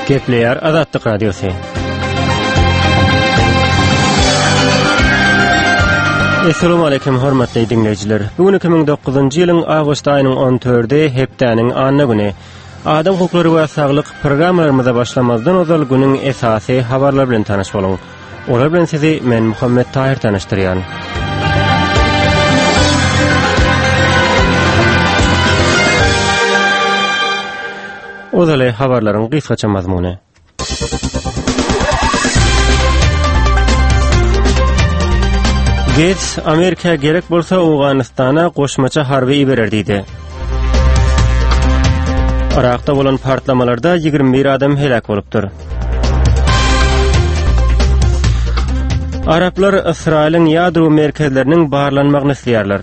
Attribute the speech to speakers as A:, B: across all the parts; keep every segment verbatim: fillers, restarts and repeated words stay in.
A: Kepler Azatlık Radyosu. Assalamu alaykum hormatly dinleyijiler. Bugün iki bin dokuzuncu ýylyň awgust aýynyň on dördi hepdäniň anna güni. Adam hukuklary we saglyk programmalarymyza başlamazdan ozal günüň esasy habarlar bilen tanaş boluň. Olar bilen sizi men Muhammed Tahir tanıştyrýan. Ozale habarlaryň gysgaça mazmuny. Gates, Amerika gerek bolsa Awganistana goşmaça harby iberer diýdi. Irakda bolan partlamalarda ýygrimi bir adam helak bolupdyr. Araplar Israýlyň ýadro merkezleriniň barlanmagyny isleýärler.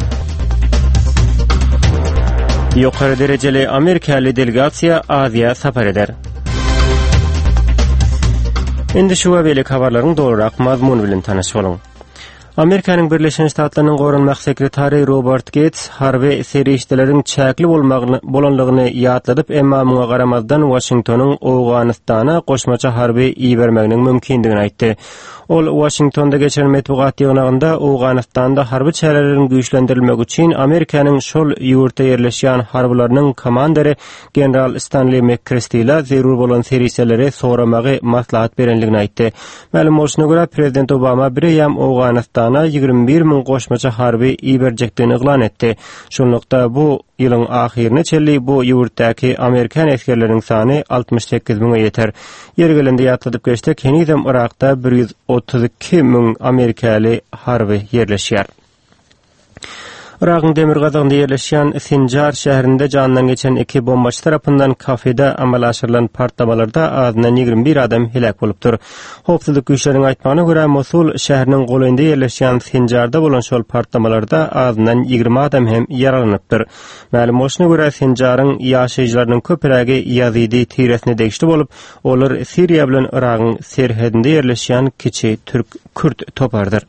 A: Ýokary derejeli Amerikaly delegasiýa Aziýa sapar eder. Indi şu we beýle habarlaryň dogrurak mazmuny bilen tanaş boluň. Amerikanyň Birleşen Ştatlarynyň Gorunmak sekretary Robert Gates harby serişdeleriň çäkli bolanlygyny ýatladyp, emma muňa garamazdan Washingtonyň Awganistana goşmaça harby ibermeginiň mümkindigini aýtdy. Ol Washingtonda geçen metbuat ýygnagynda Awganistanda harby çärelerini güýçlendirilmek üçin Amerikanyň şol ýurtda ýerleşýän harbylarynyň komandary general Stanley McChrystal ile zerur bolan serişdelere soramagy maslahat berenligini aýtdy. Ma'lum bolşuna görä Prezident Obama bir ýam Awganistana ýygrimi bir min goşmaça harby iberjekdigini eglan etdi. Şonlukda bu ýylyň ahirine çelli bu ýurtdaky Amerikan askerleriniň sany altymyş sekiz miňe ýeter. Ýergelinde ýatladyp geçdi, kenizem Irakda bir ýüz otuz iki miň Amerikaly harby ýerleşýär. Irak'ın Demirgazagynda ýerleşýän Sinjar şäherinde janydan geçen iki bombaçy tarapyndan kafede amal aşyrylan partlamalarda azyndan ýygrimi bir adam helak bolupdyr. Howpsuzlyk güýçleriniň aýtmagyna görä Mosul şäheriniň goýynda ýerleşýän Sinjarda bolan şol partlamalarda azyndan ýygrimi adam hem ýaralanypdyr. Ma'lum bolşuna görä Sinjaryň ýaşaýjylarynyň köplegi Yazidi tiresine degişli bolup, olar Siriýa bilen Irak'yň serhedinde ýerleşýän kiçi türk Kürt topardyr.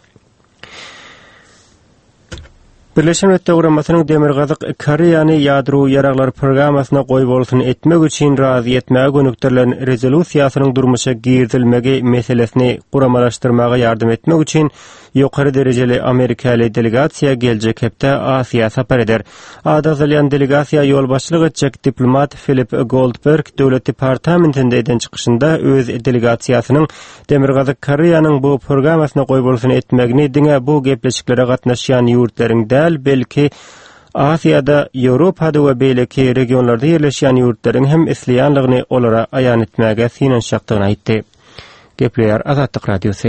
A: Birleşen Milletler Guramasynyň Demirgazak Koreýany ýadro ýaraglar programasyna goý bolsun etmek üçin razy etmäge gönükdirilen rezolýusiýasynyň durmuşa girdilmegi meselesini guramalaşdyrmaga ýardym etmek üçin ýokary derejeli Amerikaly delegasiýa geljek hepde Aziýa sapar eder. Ada zalyan delegasiýa ýolbaşçylyk etjek diplomat Philip Goldberg döwlet departamentinde eden çykyşynda öz delegasiýasynyň Demirgazak Koreýanyň bu programasyna goý bolsun etmegini diňe bu gepleşiklere gatnaşýan ýurtlaryň däl, belki Aziýada, Ýewropada we beýleki regionlarda ýerleşýän ýurtlaryň hem isleýänligini olara aýan etmäge synanşakdygyny aýtdy. Gepler Azatlyk Radiosu.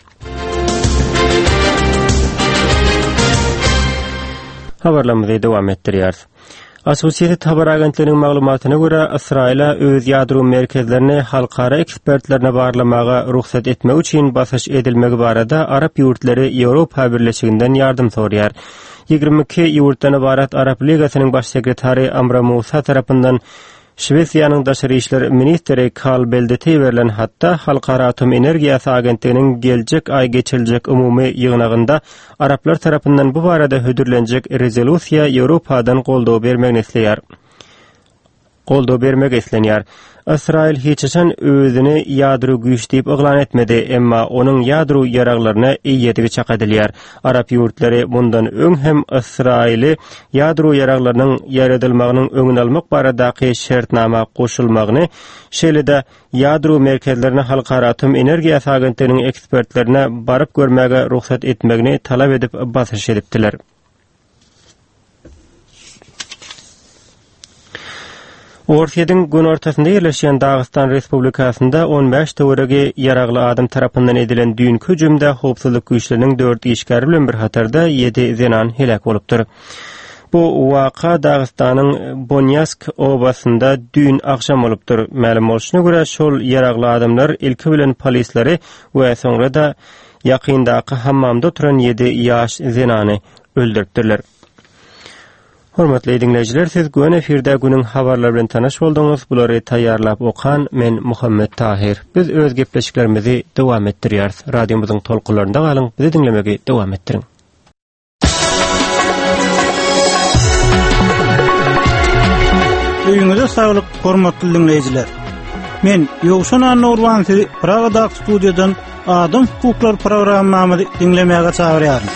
A: Habarlarymyzy dowam etdirýär. Associated Habar Agentliginiň maglumatyna görä, Israýla öz ýadro merkezlerini halkara ekspertlerine barlamaga ruhsat etmek üçin basyş edilmegi barada Arap ýurtlary Ýewropa Birleşiginden ýardym sorýar. ýygrimi iki ýurtdan ibarat Arap Ligasynyň baş sekretary Amra Musa tarapyndan Şweýçariýanyň daşary işler ministri Karl Beldete berilen hatda Halkara Atom Energiýasy Agentliginiň geljek aý geçirijek umumy ýygnagynda Araplar tarapyndan bu barada hödürlenjek rezolýusiýa Ýewropadan goldaw bermegini isleýär. Goldaw bermek islenýär. Israil hiçeşen özüni ýadro güýç diýip eglan etmedi, emma onuň ýadro ýaraglaryna iýetigi çak edilýär. Arap ýurtlary bundan öň hem Israili ýadro ýaraglarynyň ýaradylmagynyň öňüni almak baradaky şertnama goşulmagyny, şeýle-de ýadro merkezlerini Halkara Atom Energiýasy Agentliginiň ekspertlerine baryp görmäge ruhsat etmegini talap edip basyş edipdiler. Ortaýyň gün ortasynda ýerleşýän Dagestan Respublikasynda on beş töweregi ýaragly adam tarapyndan edilen düýnki hüjümde howpsuzlyk güýçleriniň dört işgäri bilen bir hatarda ýedi zenan helak bolupdyr. Bu waka Dagestanyň Bonyask obasynda düýn akşam bolupdyr. Ma'lum bolşuna görä şol ýaragly adamlar ilki bilen polisleri we soňra da ýakyndaky hammamda oturan ýedi ýaş zenany öldüripdirler. Hormatly dinleyijiler, siz güven efirde günün habarlar bilen tanaş bolduňyz. Bulary taýýarlap okan men Muhammed Tahir. Biz öz gepleşiklerimizi dowam etdirýäris. Radiomyzyň tolkunlarynda galyň, bizi dinlemegi dowam etdiriň. Öýüňize saglyk, hormatly dinleyijiler.
B: Men Ýowşan Nurwan sizi Praga'da studiýadan Adam hukuklar programmamy dinlemäge çagyrýarym.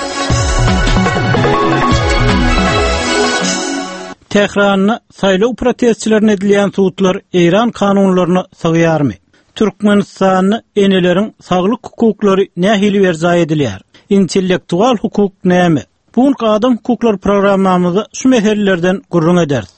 B: Tehran'da saýlaw protestçilerine edilýän suwtlar İran kanunlaryny sygyýarmy? Türkmenistan'da eneleriň saglyk hukuklary nähili berza edilýär? İntellektual hukuk näme? Bu adam hukuklar programmamyzda şu meselelerden gurrun ederiz.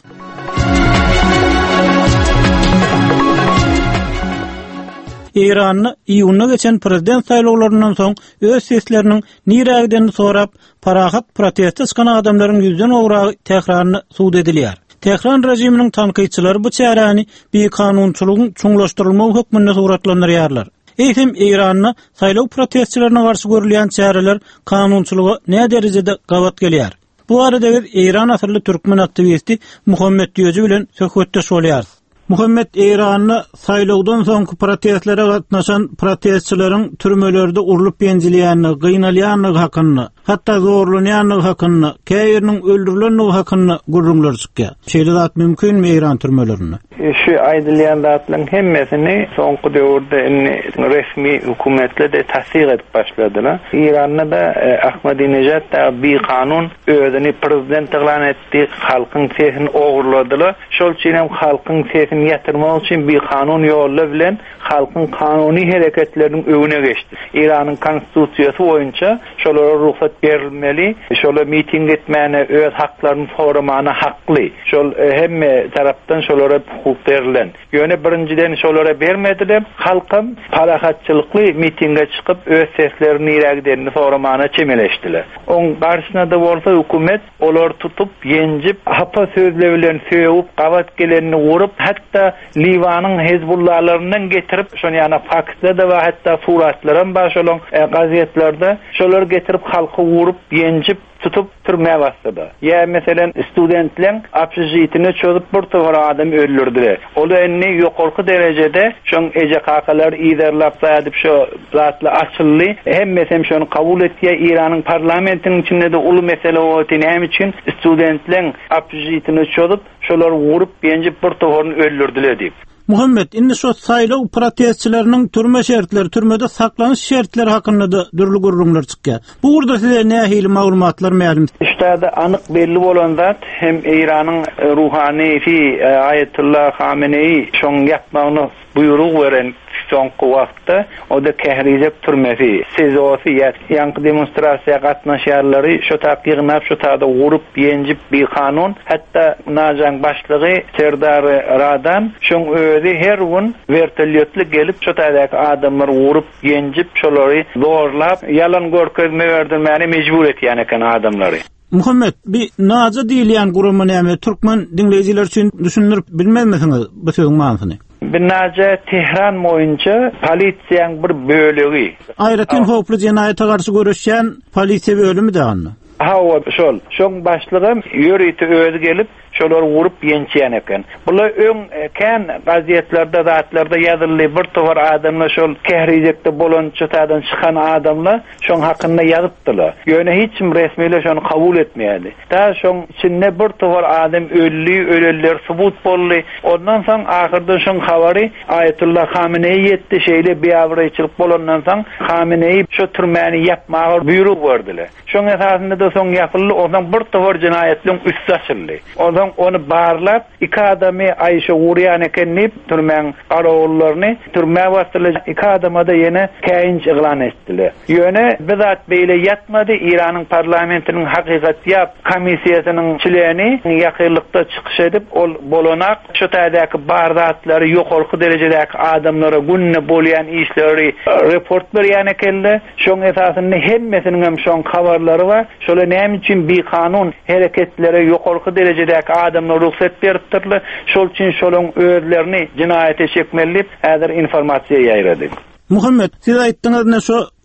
B: İran'da iyunna geçen prezident saýlawlaryndan soň öz sesleriniň nirägden sorap parahat proteste çykan adamlaryň ýüzden ograğy Tehran'da suwd edilýär. Tehran rejiminiň tanqyçylary bu çäräni bir kanunçylygyň çoňlaşdyrylmagy hökmünde suratlandyrýarlar. Eýsem İran'da saýlaw protestçilerine garşy görülýän çäreler kanunçylygy näme derejede gawat gelýär? Bu arada İran asyrly türkmen aktivisti Muhammed Diýoji bilen söhbetdeş bolýarys. Muhammed, İran'da saýlawdan soňky protestlere gatnaşan protestçilerin türmelerde urulyp ýenjilýäni, gynalýany hakyny, hatda zorlanýany hakyny, käýeriniň öldürilenligi hakyny gurrunlar çykýar. Şeýle zat mümkinmi İran türmelerinde?
C: Şu aýdylýan zatlaryň hemmesini soňky döwürde resmi hukumetle de tasdiq edip başladylar. İran'da da Ahmadinejad da bir kanun özüni prezident elan etdi, halkyň sesini ogurladylar. Şol üçin hem halkyň sesini ýatyrmak üçin bir kanun ýoly bilen halkyň kanuny hereketleriniň öňüne geçdi. İran'yň konstitusiýasy boýunça şolara ruhsat berilmeli, şola miting etmäne, öz haklaryny sormana hakly. Şol hemme tarapdan şolara hukuk berilen. Ýöne birinciden şolara bermediler. Halkym parahatçylykly mitinge çykyp öz seslerini ýereglerini sormana çemeleşdiler. Oň garşyna da bolsa hukumet olar tutup ýenjip hapa sözle bilen söýüp gawat gelenini urup hatta Liwanyň Hezbullahlaryndan getirip şonu ýana faksda da we hatta suratlaryň baş olan gazetlerde şolar getirip halky urup ýenjip tutup türmäge başlady. Ya meselen studentleň apşyjytyny çözüp bir tovar adam öldürdiler. Ol enni ýokarky derejede şoň ejekakalar iýerlap saýdyp şo zatly açyldy. Hemmesem şonu kabul etýär. İranyň parlamentiniň içinde de uly mesele boldy. Näme üçin studentleň apşyjytyny çözüp şolar urup ýenjip bir tovaryny öldürdiler diýip.
B: Muhammed, indi şu saýlaw protestçileriniň türme şertleri, türmede saklanyş şertleri hakynda da dürli gurrunlar çykýar. Bu urda size nähili maglumatlar ma'lum?
C: İşte da anyk belli bolan zat hem İranyň ruhanysi Ayetullah Hamenei şoň ýapmagyny buyruk beren soňky wagtda o da Kehrizek türmesi sezosy ýa-ni demonstrasiýa gatnaşýarlary şo taýgygnap şo taýda urup ýenjip bir kanun hatda najaň başlygy Serdar Radan şoň özü her gün vertolyotly gelip şo taýdaky adamlary urup ýenjip şolary zorlap ýalan görkezme berdirmäni mejbur etýän eken adamlary.
B: Muhammed, bir naja diýilýän gurumy näme türkmen dinleýijiler üçin düşünürip bilmezmisiňiz bu sözüň manysyny?
C: Binaja Tehran boýunça polisiýaň bir bölegi.
B: Aýratyn hoply jenaýata garşy görüşýän polisiýa bölümi de anny.
C: Ha, şol. Şoň başlygym ýörüýti özü gelip şolar urup ýençýän eken. Bular öň kän gazetlerde, zatlarda ýazyly bir tovar adamlar şol Kehrizekde bolan çatadan çykan adamlar şoň hakynda ýazypdylar. Ýöne hiç kim resmiýle şonu kabul etmeýärdi. Da şoň içinde bir tovar adam ölli, öleller subut boldy. Ondan soň ahyrda şoň habary Ayetullah Hamenei ýetdi, şeýle biýawryçylyk bolandan soň Hamenei şo türmäni ýapmagy buyruk berdiler. Şoň esasında da soň ýapyldy, ondan bir tovar jinaýetliň üstü açyldy. Ondan onu barlap iki adamy Aýşe Gurýan ekenip türmäň garawullaryny türmäge bastyrly iki adama da ýene käýinç eglan etdiler. Ýöne bizat beýle ýatmady. İranyň parlamentiniň hakykat ýap komissiýasynyň çilerini ýakynlykda çykyş edip ol bolanak şu taýdaky bardatlary ýokarky derejedäki adamlara günne bolýan işleri report berýän ekenler. Şoň esasynda hemmesiniň hem şoň habarlary bar. Şola näme üçin bir kanun hereketlere ýokarky derejedäki adamlar ruhsat beripdirler. Şol üçin şolaň özlerini jinaýete çekmelip häzir informasiýa ýaýrady.
B: Muhammed, siz aýtdyňyz, şu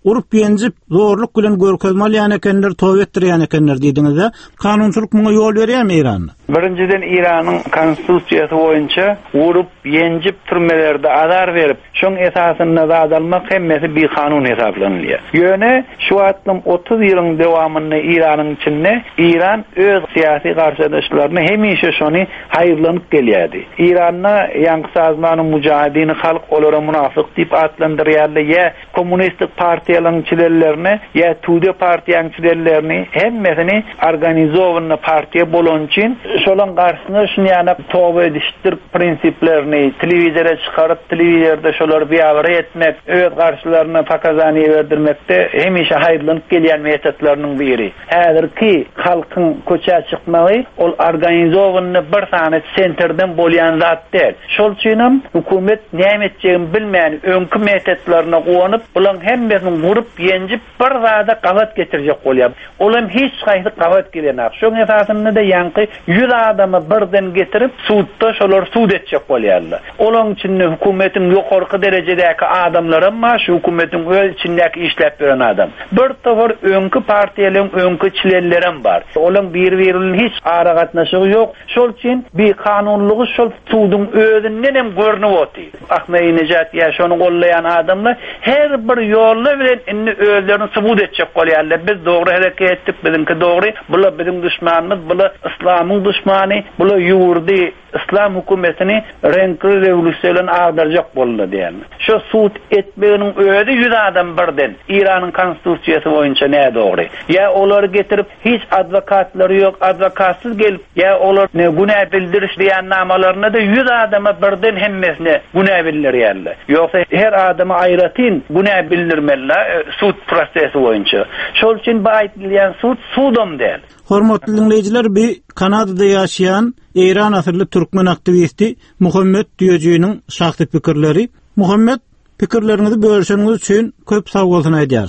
B: urup ýenjip zorluk bilen görkezmel ýany ekenler, tow etdirýän ekenler diýdiňizde, kanunçylyk muňa ýol berýärmi Iran'da?
C: Birinciden İran'ın konstitusiyası boyunca urup yenjip türmelerde azar verip şoň esasynda adalmak hemmesi bir kanun hesaplanýar. Ýöne şu atlym otuz ýylyň dowamynda İran'yň içinde İran öz siyasi garşydaşlaryny hemişe şonu haýyrlanyp gelýärdi. İran'na ýangy sazmanyň mujahidini halk olara munafyk diýip atlandyrýarlar, ýa kommunistik partiýalaryň çilerlerini, ýa Tude partiýanyň çilerlerini hemmesini organizowany partiýa bolan üçin şolan garşyna şunu ýana towa edişdir prinsiplerini telewizora çykaryp telewizorda şolar biýabara etmek, öz garşylaryna pakazany berdirmekde hemişe haýyrlanyp gelýän metodlarynyň biri. Häzirki halkyň köçe çykmagy ol organizowany bir sany senterden bolýan zat däl. Şol üçin hukumet näme etjegini bilmän öňkü metodlaryna gowanyp bulan hemmesini gurup ýenjip bir zada gawat getirjek bolýar. Olam hiç gaýdy gawat gelenär. Şoň esasynda da ýanky yüz adamı birden getirip suudda şolar suud etjek bolýarlar. Olaň üçin hukumetin ýokarky derejedäki adamlary ma şu hukumetin öz içindäki işläp beren adam. Bir tawar öňkü partiýalaryň öňkü çilerlerim bar. Olaň bir-biriniň hiç ara gatnaşygy ýok. Şol üçin bir kanunlygy şol suudun özünden hem görnüp otyr. Ahmedinejad ýa şonu gollayan adamlar her bir ýolla bilen inni özlerini subut etjek bolýarlar. Biz dogry hereket etdik, bizinki dogry, bular bizim düşmanymyz, bular İslamyň düşmany, bular ýurdy İslam hukumetini renkli revolüsiýadan agdarjak boldy diýen. Şo suud etmeginiň öýde yüz adam birden İran'yň konstitusiýasy boýunça näme dogry? Ýa olary getirip hiç adwokatlary ýok, adwokatsyz gelip, ýa olar ne günä bildiriş diýen namalaryna da yüz adama birden hemmesine günä bildirýärler. Ýoksa her adama aýratyn günä bildirmeler suud prosesi boýunça. Şol üçin bu aýtylýan suud suudum däl.
B: Hormatly dinleyijiler, bir Kanadada ýaşaýan İran asyrly türkmen aktivisti Muhammed Diýejiňiň şahsy pikirleri. Muhammed, pikirlerinizi bölüşýäňiz üçin köp sag bolsun aýdýar.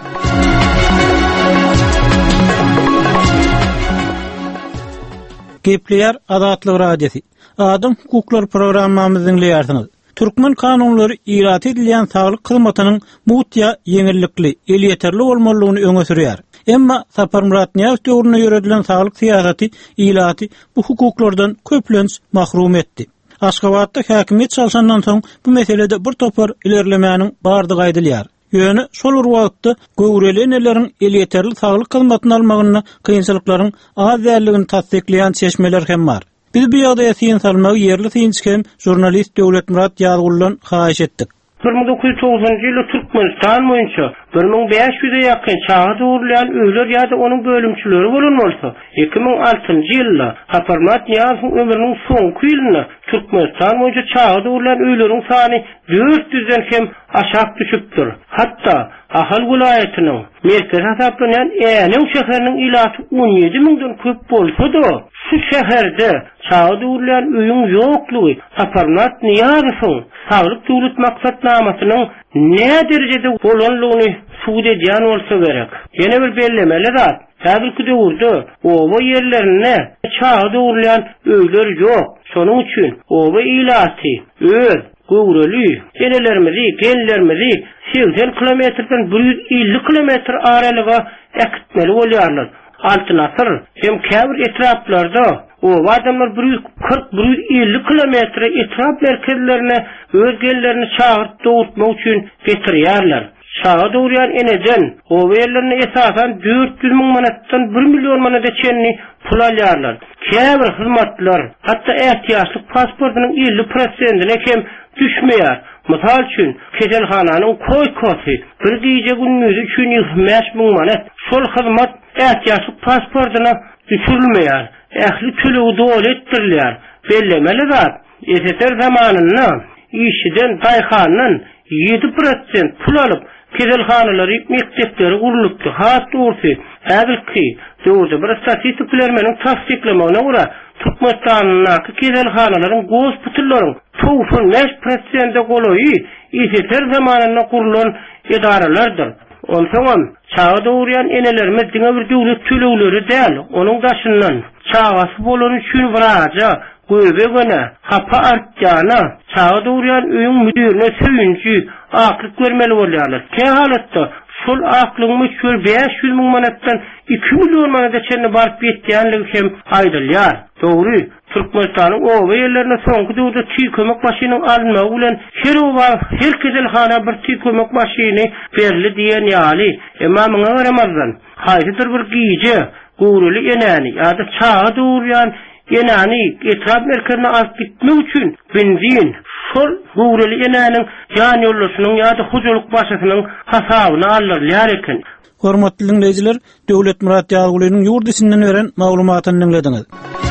B: Gepleýär Azatlyk radiosi. Adam hukuklar programmamyzy dinleýärsiňiz. Türkmen kanunlary irat edilýän saglyk hyzmatynyň muhtya ýeňillikli, el ýeterli bolmalygyny öňe sürýär. Emma Sapar Murat Niýazow döwründe ýüredilen saglyk syýasaty, ilaty bu hukuklardan köplenç mahrum etdi. Aşgabatda häkimiýet çalşandan soň bu meselede bir topar ilerlemäniň bardygy aýdylýar. Ýöne şol wagtda göwreleneleriň el ýeterli saglyk hyzmatyny almagyna kynçylyklaryň az däldigini tasdikleýän çeşmeler hem bar. Biz bu ýagdaýa syn salmagy ýerli synçkem jurnalist Döwlet Murat Ýazguldan haýyş etdik.
D: bir ming dokuz ýüz togsonjy ýyly Türkmenistan boýunça bir ming beş ýüze ýakyn çağa döwürlän öýler ýa-da onuň bölümçileri bolan bolsa, iki ming altynjy ýylda Haparmat Niýazow ömrüniň soňky ýylyna Türkmenistan boýunça çağa döwürlän öýleriň sany dört yüzden hem aşak düşüpdir. Hatda Ahal vilayatynyň merkez hasaplanýan Änew şäheriniň ilaty on ýedi mingden köp bolsa-da, şu şäherde çağa döwürlän öýüň ýoklugy Haparmat Niýazow saglyk döwlet maksatnamasynyň näme derejede bolanlygyny suud edýän bolsa gerek. Ýene bir bellemeli zat. Häzirki döwürde oba ýerlerine çağa döwürlän öýler ýok. Şonuň üçin oba ilaty öz göwreli genelerimizi, genlerimizi seksen kilometrden bir yüz elli kilometr aralyga ekitmeli bolýarlar. Altyn asır hem käbir etraplarda o adamlar bir yüz kırk bir yüz elli kilometre etrap merkezlerine öz genlerini çağırıp doğurtmak üçin getirýärler. Çağa döwürýän eneden o yerlerine esasan dört yüz ming manatdan bir milyon manata çenni pul alýarlar. Käbir hyzmatlar hatda ähtiýaçlyk pasportynyň elli prosentine hem düşmeýär. Mysal üçin keselhananyň koýkosy bir gije günüňiz üçin ýygrimi beş ming manat şol hyzmat ähtiýaçlyk pasportyna düşürilmeýär. Ähli tölegi dowul etdirilýär. Bellemeli zat S S R zamanynda işiden daýhanyň yedi prosent pul alyp keselhanalary, mektepleri gurulupdy. Hat doğrusu häzirki döwürde bir statistik bilermeniň tasdiklemegine görä Türkmenistanyňky keselhanalaryň gospitallaryň doksan beş prosent golowy S S R zamanynda kurulan idaralardyr. Onsoň çağa döwürýän enelerimiz diňe bir döwlet tölegleri däl, onuň daşyndan çağasy bolan üçin wraja göbegene hapa artjana çağa döwürýän öýüň müdirine söýünçi aklyk bermeli bolýarlar. Ke halatda şu şol aklyňmy şol beş yüz miň manatdan iki milyon manata çenne baryp ýetýänligi hem aýdylýar. Dogry, Türkmenistanyň owa ýerlerine soňky döwürde çy kömek maşynyň alınmagy bilen her owa her kezelhana bir çy kömek maşyny berli diýen ýaly. Emma muňa garamazdan haýdyr bir giýje, gowruly enäni ýa-da çağa dowurýan enäni etraf merkezine alyp gitmek üçin benzin şol gowruly enäniň ýan ýollaşynyň ýa-da hojalyk başasynyň hasabyny alýar eken.
B: Hormatly dinleyijiler, Döwlet Murat Ýagulynyň ýurdisinden beren maglumatyny dinlediňiz.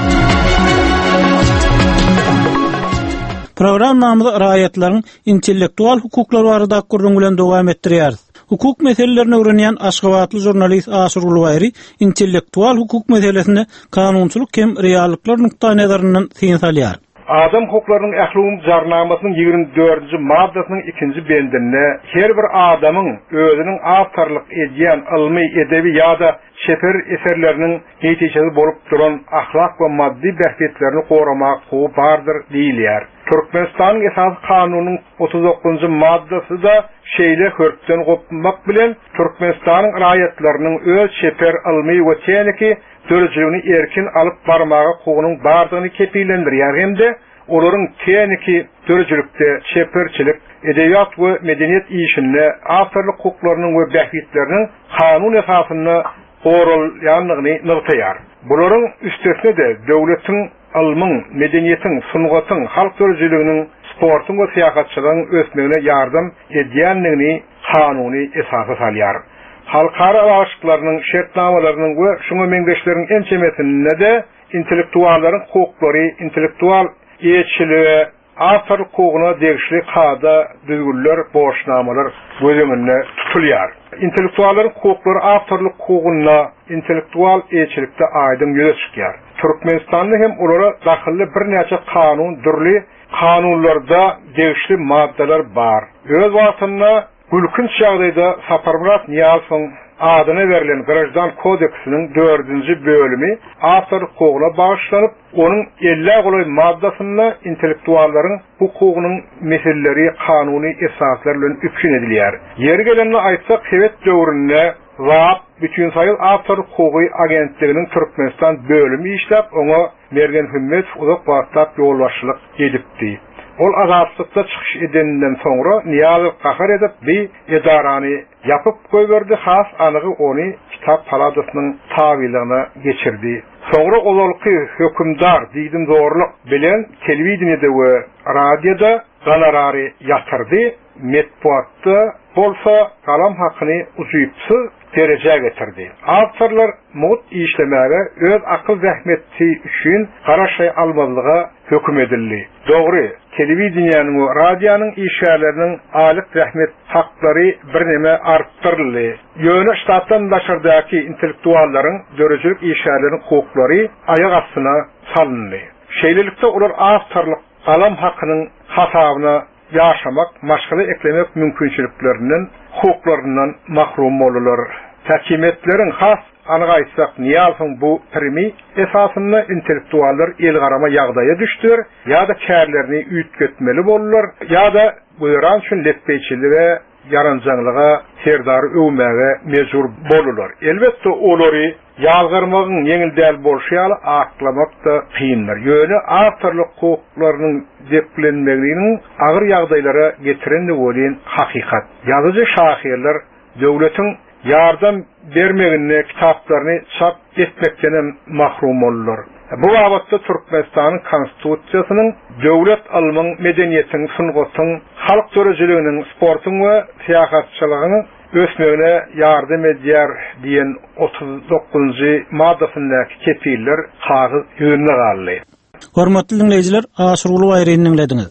B: Program namyda raýatlaryň intellektual hukuklary barada gurrun bilen dowam etdirýär. Hukuk meselelerini öwrenýän Aşgabatly jurnalist Aşyr Ulbaýry intellektual hukuk meselesinde kanunçylyk hem reallyklar nukta nazaryndan syň salýar.
E: Adam hukuklarynyň ählum jarnamasynyň ýigirme dördünji maddasynyň ikinji bendinde her bir adamyň özüniň awtarlyk edýän ilmi, edebi ýa-da şefer eserleriniň netijesi bolup duran ahlak we maddi berketlerini goramak hukuky bardyr diýilýär. Türkmenistanyň esas kanunynyň otuz dokuzunji maddasy da şeýle hörpden gopmak bilen Türkmenistanyň raýatlarynyň öz şefer ilmi we tekniki dörjüligini erkin alyp barmagy hukugynyň bardygyny kepillendirýär hemde olaryň tekniki dörjülikde şeperçilik, edebiýat we medeniýet işinde awtarlyk hukuklarynyň we berketleriniň kanun esasyny goralýanlygyny nyrtaýar. Bularyň üstesine de döwletiň, ilmiň, medeniýetiň, sungatyň, halk dörjüliginiň, sportyň we syýasatçylygyň ösmegine ýardam edýänligini kanuny esasy salýar. Halkara aşıklarynyň şertnamalarynyň we şoňa meňdeşleriň ençemesinde de intellektuallaryň hukuklary, intellektual ýetişiligi, awtar hukugyna degişli kada düzgünler, boşnamalar gözüňinde tutulýar. Intellektuallaryň hukuklary awtarlyk hukugyna, intellektual ýetişilikde aýdym ýöne çykýar. Türkmenistanda hem olara dahilli bir näçe kanun, dürli kanunlarda degişli maddeler bar. Öz wagtynda Gülkünç ýagdaýda Saparmurat Niýazowyň adyna berilen Grajdan kodeksiniň dördünji bölümi awtar hukugyna bagyşlanyp, onuň elli goly maddasyna intellektuallaryň hukugynyň meseleleri, kanuny esaslar bilen üpşün edilýär. Ýeri gelenini aýtsak, Hewet döwründe Zap bütün sayıl awtar hukugy agentliginiň Türkmenistan bölümi işläp, oňa Mergen Hümmet uzak wagtap ýolbaşçylyk edipdi. Ol azapsızlıkta çıkış edeninden sonra Niyazi kahar edip bir edarani yapıp koyverdi, has anıgı onu kitap paladasının tavilığına geçirdi. Sonra ololki hükümdar diýdim zorluk bilen televizyonda ve radyoda ganarary yatırdı, metbuatda bolsa kalam hakkını uzuyupsu derece getirdi. Awtarlar mut işlemäge öz akıl zähmeti üçin garaşay almazlyga höküm edildi. Dogry, televiziýanyň we radionyň işgärleriniň alyk zähmet haklary bir neme artdyryldy. Ýöne ştatdan daşardaky intellektuallaryň dörejlik işgärleriniň hukuklary aýak astyna salyndy. Şeýlelikde olar awtarlyk kalam hakynyň hasabyna ýaşamak, maşgala eklemek mümkinçiliklerinden, hukuklarynyň mahrum bolurlar. Häkimetleriň has anyga aýtsak, Niýazowyň bu primi esasyny intellektuallar el garama ýagdaýa düşdür, ýa-da kärlerini üýtgetmeli bolurlar, ýa-da buýran üçin letbeýçiligi we yaranjaňlyga serdary öwmäge mejbur bolurlar. Elbetde olary ýalgyrmagyň ýeňil däl bolşýaly aklamak da kynlar. Ýöne awtarlyk hukuklarynyň deplenmeginiň agyr ýagdaýlara getirendi bolan hakykat. Ýazyjy şahyrlar döwletiň yardam bermegine kitaplarını çap etmekten mahrum olurlar. Bu wagtda Türkmenistanyň konstitusiýasynyň döwlet ilmiň, medeniýetiň, sungatyň, halk dörejliginiň, sportyň we syýasatçylygynyň ösmegine ýardam edýär diýen otuz dokuzunji maddasyndaky kepiller hagyz ýönüne galdy.
B: Hormatly dinleyijiler, Aşyr Ulbaýryny dinlediňiz.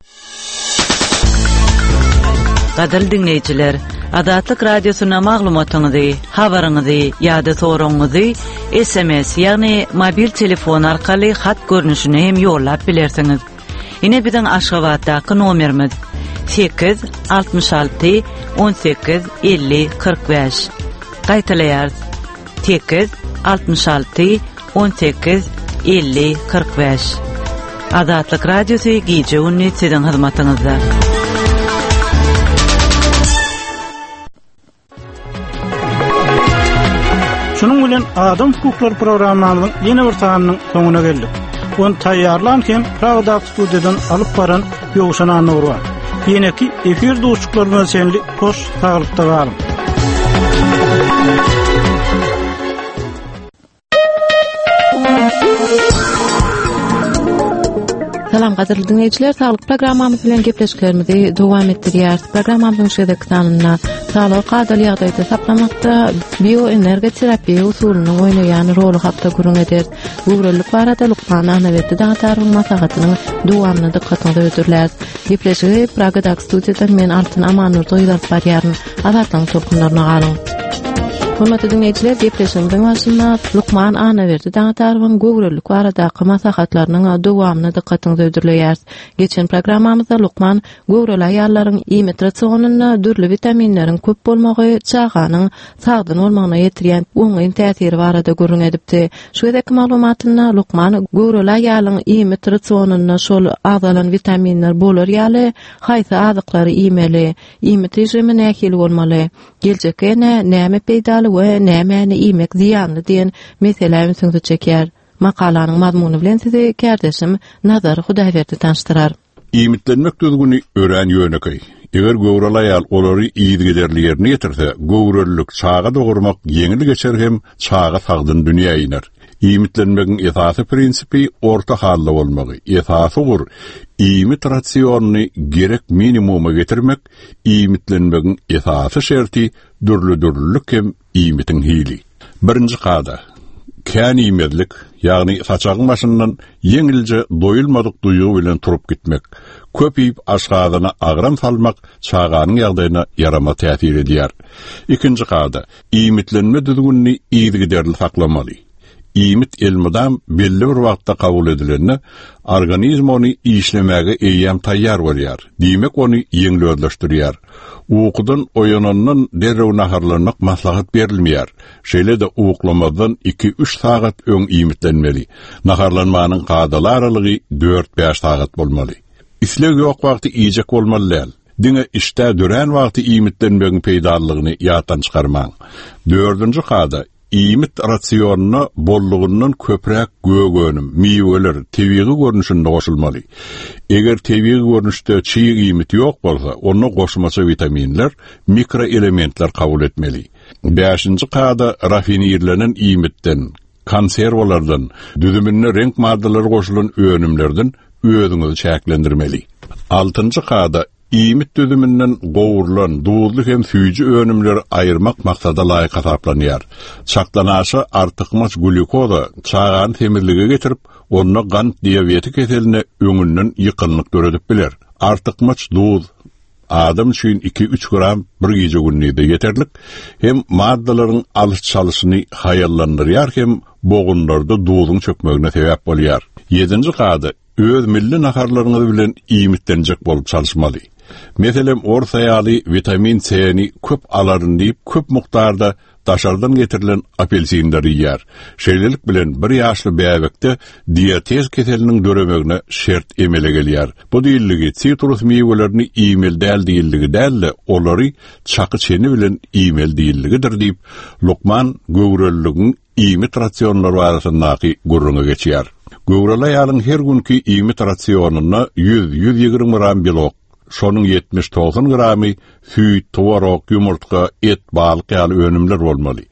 F: Gadal dinleyijiler, Adatlyk radiosyna maglumatyňyzy, habaryňyzy ýa-da soraňyzy S M S ýagny mobil telefon arkaly hat görnüşine hem ýollap bilersiňiz. Ine biziň Aşgabatdaky nomerimiz sekiz altmış alty on sekiz elli kırk beş. Gaýtalaýar sekiz altmış alty on sekiz elli kırk beş. Adatlyk radiosy gije ünni siziň hyzmatyňyzda.
B: Adam Hukukları programmamyzyň ýene bir sanynyň soňuna geldik. Onu taýýarlanken Pragada studiýadan alyp baran Ýogşan Anur bar. Ýene-ki efir dostluklarına senli hoş sağlıkta galym.
G: Salam gaderli dinleyijiler, sağlyk programmamyz bilen gepleşiklerimizi dowam etdirýär. Programmamyzyň şedektanyna sağlyk gadaly ýagdaýda saklamakda bioenergiýa terapiýa usulynyň oýnaýan rolu hakda gurun eder. Gowrullyk barada Lukman Anawetdi dağıtarlyň masagatynyň dowamly dykkatyny ödürler. Gepleşigi Pragada studiýadan men Altyn Amanur doýlar barýaryn azatyň tolkunlaryna galyň. Hormatly dinleyijiler, gepleşigimiň başynda Lukman Anawetdi dağıtarlyň gowrullyk barada masagatylarynyň dowamly dykkatyny ödürler. Geçen programmamyzda Lukman gowrul aýallaryň imitrasyonyna dürli vitaminleriň köp bolmagy çağanyň sagdyn bolmagyna ýetirýän oňy täsiri barada gurrun edipdi. Şu edeki maglumatyna Lukman gowrul aýalyň imitrasyonyna şol azalan vitaminler bolar ýaly, haýsy azyklary ýemeli, imit rejimi nähili bolmaly, geljekde näme peýdaly we nämäni ýemek ziýanly diýen meselelerni söňüze çekýär. Makalanyň mazmuny bilen sizi kärdeşim Nazar Hudaýberdi tanıştyrar.
H: Imitlenmek düzgünü ören ýönekey. Eger gowral aýal olary iýdi giderli ýerine ýetirse, gowrullyk çaga dogurmak ýeňil geçer hem çaga sagdyn dünýä ýynar. Imitlenmegiň esasy prinsipi orta halda bolmagy. Esasy gur imit rasyonyny gerek minimuma getirmek, imitlenmegiň esasy şerti dürlü-dürlülük hem imitiň hili. Birinji qada kän ýemedlik, ýagny saçagyň başyndan ýeňilje doýulmadyk duýgu bilen turup gitmek, köp ýyp aşgadyna agram salmak çağanyň ýagdaýyna yarama täsir edýär. Ikinji qada imitlenme düzgünni iýdi giderli saklamaly. İmit elmidam belli bir wagtda kabul edilenni, organizm onu işlemege eýýäm taýýar bolýar. Diýmek onu ýeňleşdirýär. Uwkudan oýananyň derrew naharlanmak maslahat berilmeýär. Şeýle de uwklamadan iki üç sagat öň imitlenmeli. Naharlanmanyň gadalary aralygy dört beş sagat bolmaly. Isleg ýok wagty iýjek bolmaly. Diňe işte dören wagty imitlenmegiň peýdalygyny ýatan çykarmaň. Dördünji qada İmit rasyonuna bolluğundan köprek gögönüm, miýeler, tebiği görnüşinde goşulmaly. Eger tebiği görnüşde çiğ imit ýok bolsa, onu goşmaça vitaminler, mikroelementler kabul etmeli. Beşinji qada rafinirlenen imitden, konserwalardan, düzümine renk maddeleri goşulan öňümlerden özüňizi çäklendirmeli. Altynjy qada İmit düzümünden gowrulan, duuzly hem süýji önümleri aýyrmak maksada laýyk hasaplanýar. Çaklanaşy artykmaç glukoza çağan temirlige getirip, onu gant diabeti keseline öňünden ýykynlyk döredip biler. Artykmaç duuz adam üçin iki üç gram bir gece günnide yeterlik, hem maddalaryň alyş çalyşyny haýallandyrýar hem bogunlarda duuzun çökmegine sebäp bolýar. Ýedinji qada öz milli naharlaryňyz bilen imitlenjek bolup çalışmaly. Meselem orta ýaly vitamin C-ni köp alaryn diýip köp mukdarda daşardan getirilen apelsinleri ýer. Şeýlelik bilen bir ýaşly bäbekde diabetes keseliniň döremegine şert emele gelýär. Bu diýilligi sitrus meýwelerini iýmel däl diýilligi däl, olary çaky çeni bilen iýmel diýilligidir diýip Lukman gowrullygyň iýmit rasyonlary arasyndaky gurruňa geçýär. Gowral aýalyň her günkü iýmit rasyonyna yüz yüz ýygrimi gram belok, şonuň yetmiş doksan gramy süýt, towarok, ýumurtga, et, balyk ýaly önümler bolmaly.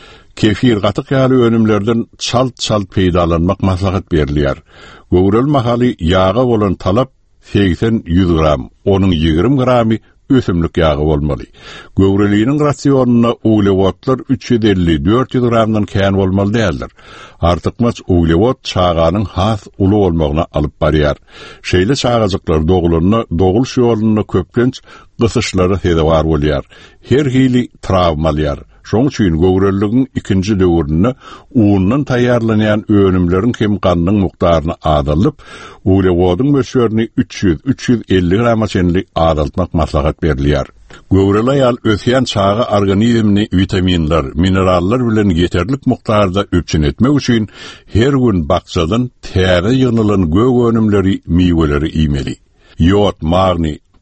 H: Kefir gatyk ýaly önümlerden çalt-çalt peýdalanmak maslahat berilýär. Gowral mahaly ýaga bolan talap seksen yüz gram, onuň ýygrimi gramy ösümlik ýagy bolmaly. Gowrullygyň rasyonuna uglewotlar üç yüz elli dört yüz gramdan kän bolmaly däldir. Artykmaç uglewot çağanyň has uly bolmagyna alyp barýar. Şeýle çağajyklar doguluny, dogul şöwrüni köplenç gysyşlary hedewar bolýar. Her hili travmalýar. Şoň üçin gowrullygyň ikinji döwründe uwundan taýýarlanýan önümleriň hem ganyň mukdaryny adalyp, uglewodyň mölçerini üç yüz üç yüz elli grama çenlik adaltmak maslahat berilýär. Gowral aýal ösýän çağı organizmini vitaminler, minerallar bilen ýeterlik mukdarda öpçün etmek üçin her gün bakçadan täze ýygynylan gög önümleri, miýweleri iýmeli. Ýod, magni,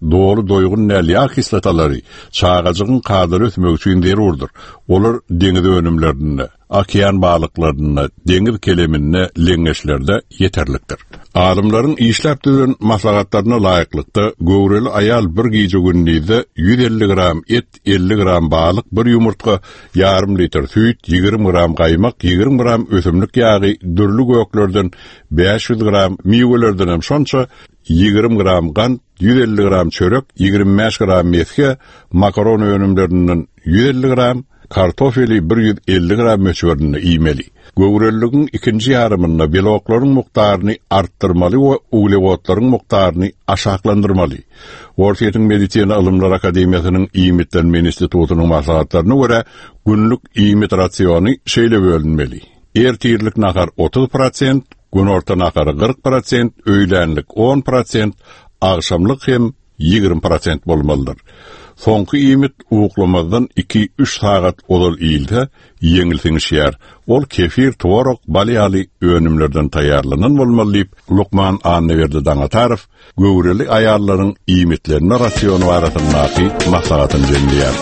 H: doğru doygun näliýa kisletalary çağajygyň kadary ötmek üçin zerurdur. Olar deňiz önümlerinde, okean balıklarına, deniz kelemine lengeşlerde yeterlikdir. Adamların işläp düzen maslahatlarına layıklıkta göwreli ayal bir gece günnide yüz elli gram et, elli gram balık, bir yumurtka, yarım litr süt, yigirmi gram kaymak, yigirmi gram ösümlük yağı, dürlü göklerden beş yüz gram miwelerden hem şonça yigirmi gram gant, yüz elli gram çörek, yigirmi beş gram meske, makaron önümlerinden yüz elli gram, kartofeli bir yüz elli gram möçberini iýmeli. Göwrelligiň ikinji ýarymynda beloklaryň mukdaryny artdyrmaly we uglewotlaryň mukdaryny aşaklandyrmaly. Wortiýetiň Medisina Ilymlar Akademiýasynyň iýmitlenme institutunyň maslahatlaryna görä günlük iýmit rasiony şeýle bölünmeli. Ertirlik nahar otuz prosent, gün orta nahary kırk prosent, öýlenlik on prosent, agşamlyk hem yigirmi prosent bolmalydyr. Soňky iýmit uwuklamazdan iki üç sagat olal iýilse, ýeňilsiňişýär. Ol kefir, tworog, balyaly önümlerden taýýarlanan bolmaly diýip Lukman Anneverdi daňa tarif, göwreli aýallaryň iýmitlerini rasiony barasyndaky maslahatyny jemleýär.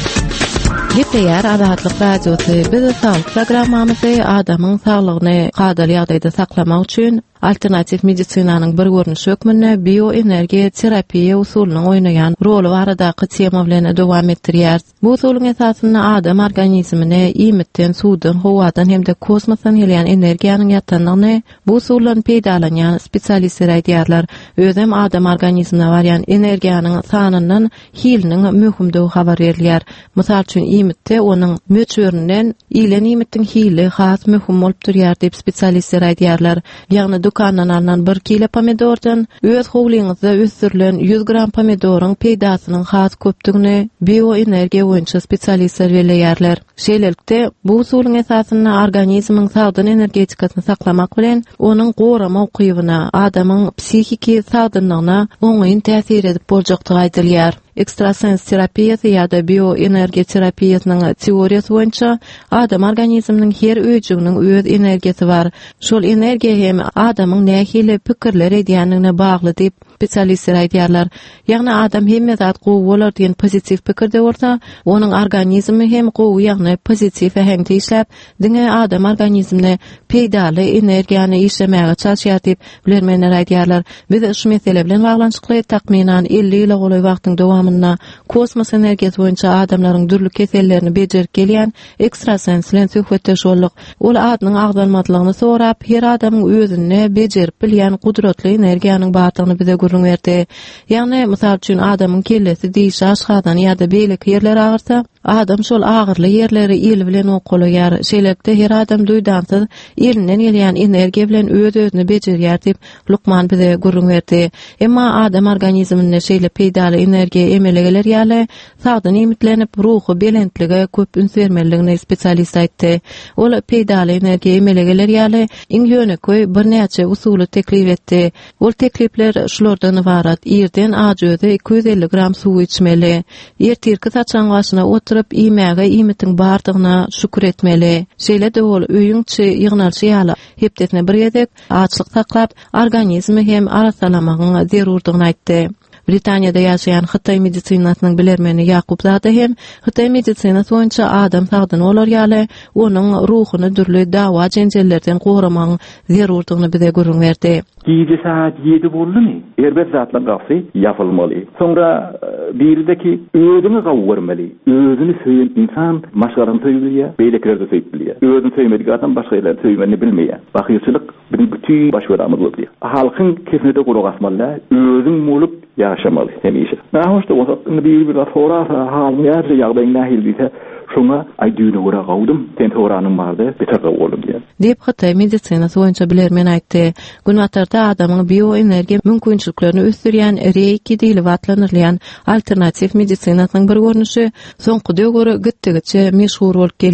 G: Gepleýär Adatlyk radiosy biz sağlyk programmamyzy adamyň saglygyny gadaly ýagdaýda saklamak üçin alternativ medisinanyň bir görnüşi hökmünde bioenergiýa terapiýa usulynyň oýnaýan roli baradaky tema bilen dowam etdirýär. Bu usulyň esasynda adam organizmine iýmitden, suwdan, howadan hemde kosmosdan gelýän energiýanyň ýatanlygyny bu usuldan peýdalanýan spesialistler aýdýarlar. Özem adam organizmine barýan energiýanyň sanyndan hiliniň möhümdigi habar berilýär. Mysal üçin iýmitde onuň möçberinden iýlen iýmitdiň hili has möhüm bolup durýar diýip spesialistler aýdýarlar. Ýagny dukandan alınan bir kilo pomidordan öz howliňizde ösdürilen yüz gram pomidoryň peýdasynyň has köpdigini bioenergiýa boýunça spesialistler belirleýärler. Şeýlelikde bu usulyň esasynda organizmiň sagdyn energetikasyny saklamak bilen onuň gorama ukybyna, adamyň psihiki sagdynlygyna oňaýyn täsir edip boljakdygy aýdylýar. Ekstrasens terapiyasy ýa-da bioenergiýa terapiýasynyň teoriýasy boýunça adam organizminiň her öýjüňiň öz energiýasy bar. Şol energiýa hem adamyň nähili pikirler edýänligine bagly diýip spesialistler aýdýarlar. Ýagny adam hemme zat gowy bolar diýen pozitiv pikirde bolsa, onuň organizmi hem gowy ýagny pozitiv ähengde işläp, diňe adam organizmine peýdaly energiýany işlemäge çalışýar diýip bilermenler aýdýarlar. Biz şu mesele bilen baglanşykly takminan elli ýyl goly wagtyň dowamynda kosmos energiýasy boýunça adamlaryň dürli kesellerini bejerip gelýän ekstrasens bilen söhbetdeş boldyk. Ol adynyň agdalmadylygyny sorap, her adamyň özüne bejerip bilýän gudratly energiýanyň bardygyny bize görüňberdi. Ýagny mysal üçin adamyň kellesi diýişe aşgadan ýa-da beýlek ýerler agyrsa, adam şol agyrly ýerleri il bilen okulaýar. Şeýlelikde her adam duýdansyz elinden gelýän energiýa bilen öz-özüni bejerýär diýip Lukman bize görüňberdi. Emma adam organizmine şeýle peýdaly energiýa emelegeler ýaly sagdyn iýmitlenip ruhy belentligi köp üns bermeligini spesialist aýtdy. Ol peýdaly energiýa emelegeler ýaly iň ýöneköy bir näçe usuly teklip etdi. Ol teklipler şulardan ibarat: ýerden ajöze iki yüz elli gram suw içmeli, ertirki saçan başyna oturup iýmäge iýmitiň bardygyna şükür etmeli. Şeýle de ol öýüňçi ýygnalşy ýaly hepdetine bir gezek açlyk saklap organizmi hem arasalamagyň zerurdygyny aýtdy. Britaniýada ýaşaýan Hytaý medisinasynyň bilermeni Ýakup Zada hem Hytaý medisinasy boýunça adam sagdyn olar ýaly onuň ruhyny dürli dawa jenjellerden goramagyň zerurdygyny bize görüňberdi.
I: Gece saat yedi boldumy? Erbet zatlar gafy ýapylmaly. Soňra birdeki özüni gawurmaly. Özüni söýen insan maşgaran söýülýär, beýleklerde söýülýär. Özüni söýmedik adam başga ýerlerde söýmeni bilmeýär. Bahyçylyk bir bütün başwaramyz bolýar. Halkyň kesmede guruk asmaly, özüň mulup yaşamaly hemişe. Nähoşda wagtynda bir bir sonra halyň ýerde ýagdaýyň nähil diýse, şoňa aýdyny gura gawdym, sen toranyň bardy, beter bolum diýär.
G: Diýip Hytaý medisinasy boýunça bilermen aýtdy. Günwatarda adamyň bioenergiýa mümkinçiliklerini ösdürýän Reiki diýilip atlanylýan alternativ medisinasynyň bir görnüşi soňky döwür gitdigiçe meşhur bolup gelýär.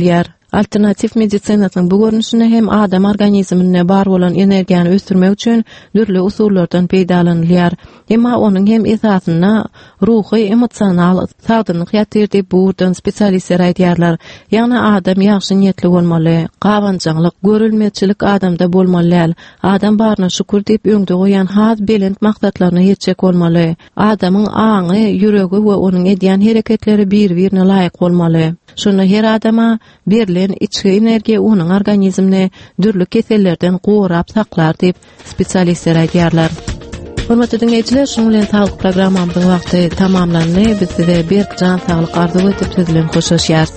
G: Alternativ medisinasyň bu görnüşine hem adam organizmine bar bolan energiýany ösdürmek üçin dürli usullardan peýdalanylýar. Emma onuň hem esasyna ruhy, emosional sagdynlyk ýatirdi burdan spesialistler aýdýarlar. Ýani adam ýaşy niýetli bolmaly, gawançylyk, görülmekçilik adamda bolmaly. Adam baryna şükür diýip öňde goýan haz belent maksatlaryna ýetjek bolmaly. Adamyň aňy, ýüregi we onuň edýän hereketleri bir-birine laýyk bolmaly. Şonu her adama berilen içki energiýa onuň organizmine dürli kesellerden gorap saklar diýip spesialistler aýdýarlar. Hormatly dinleýijiler, şoň bilen sağlyk programmamyzyň wagty tamamlandy. Biz size bir can sağlyk arzu etip siz bilen hoşlaşýarys.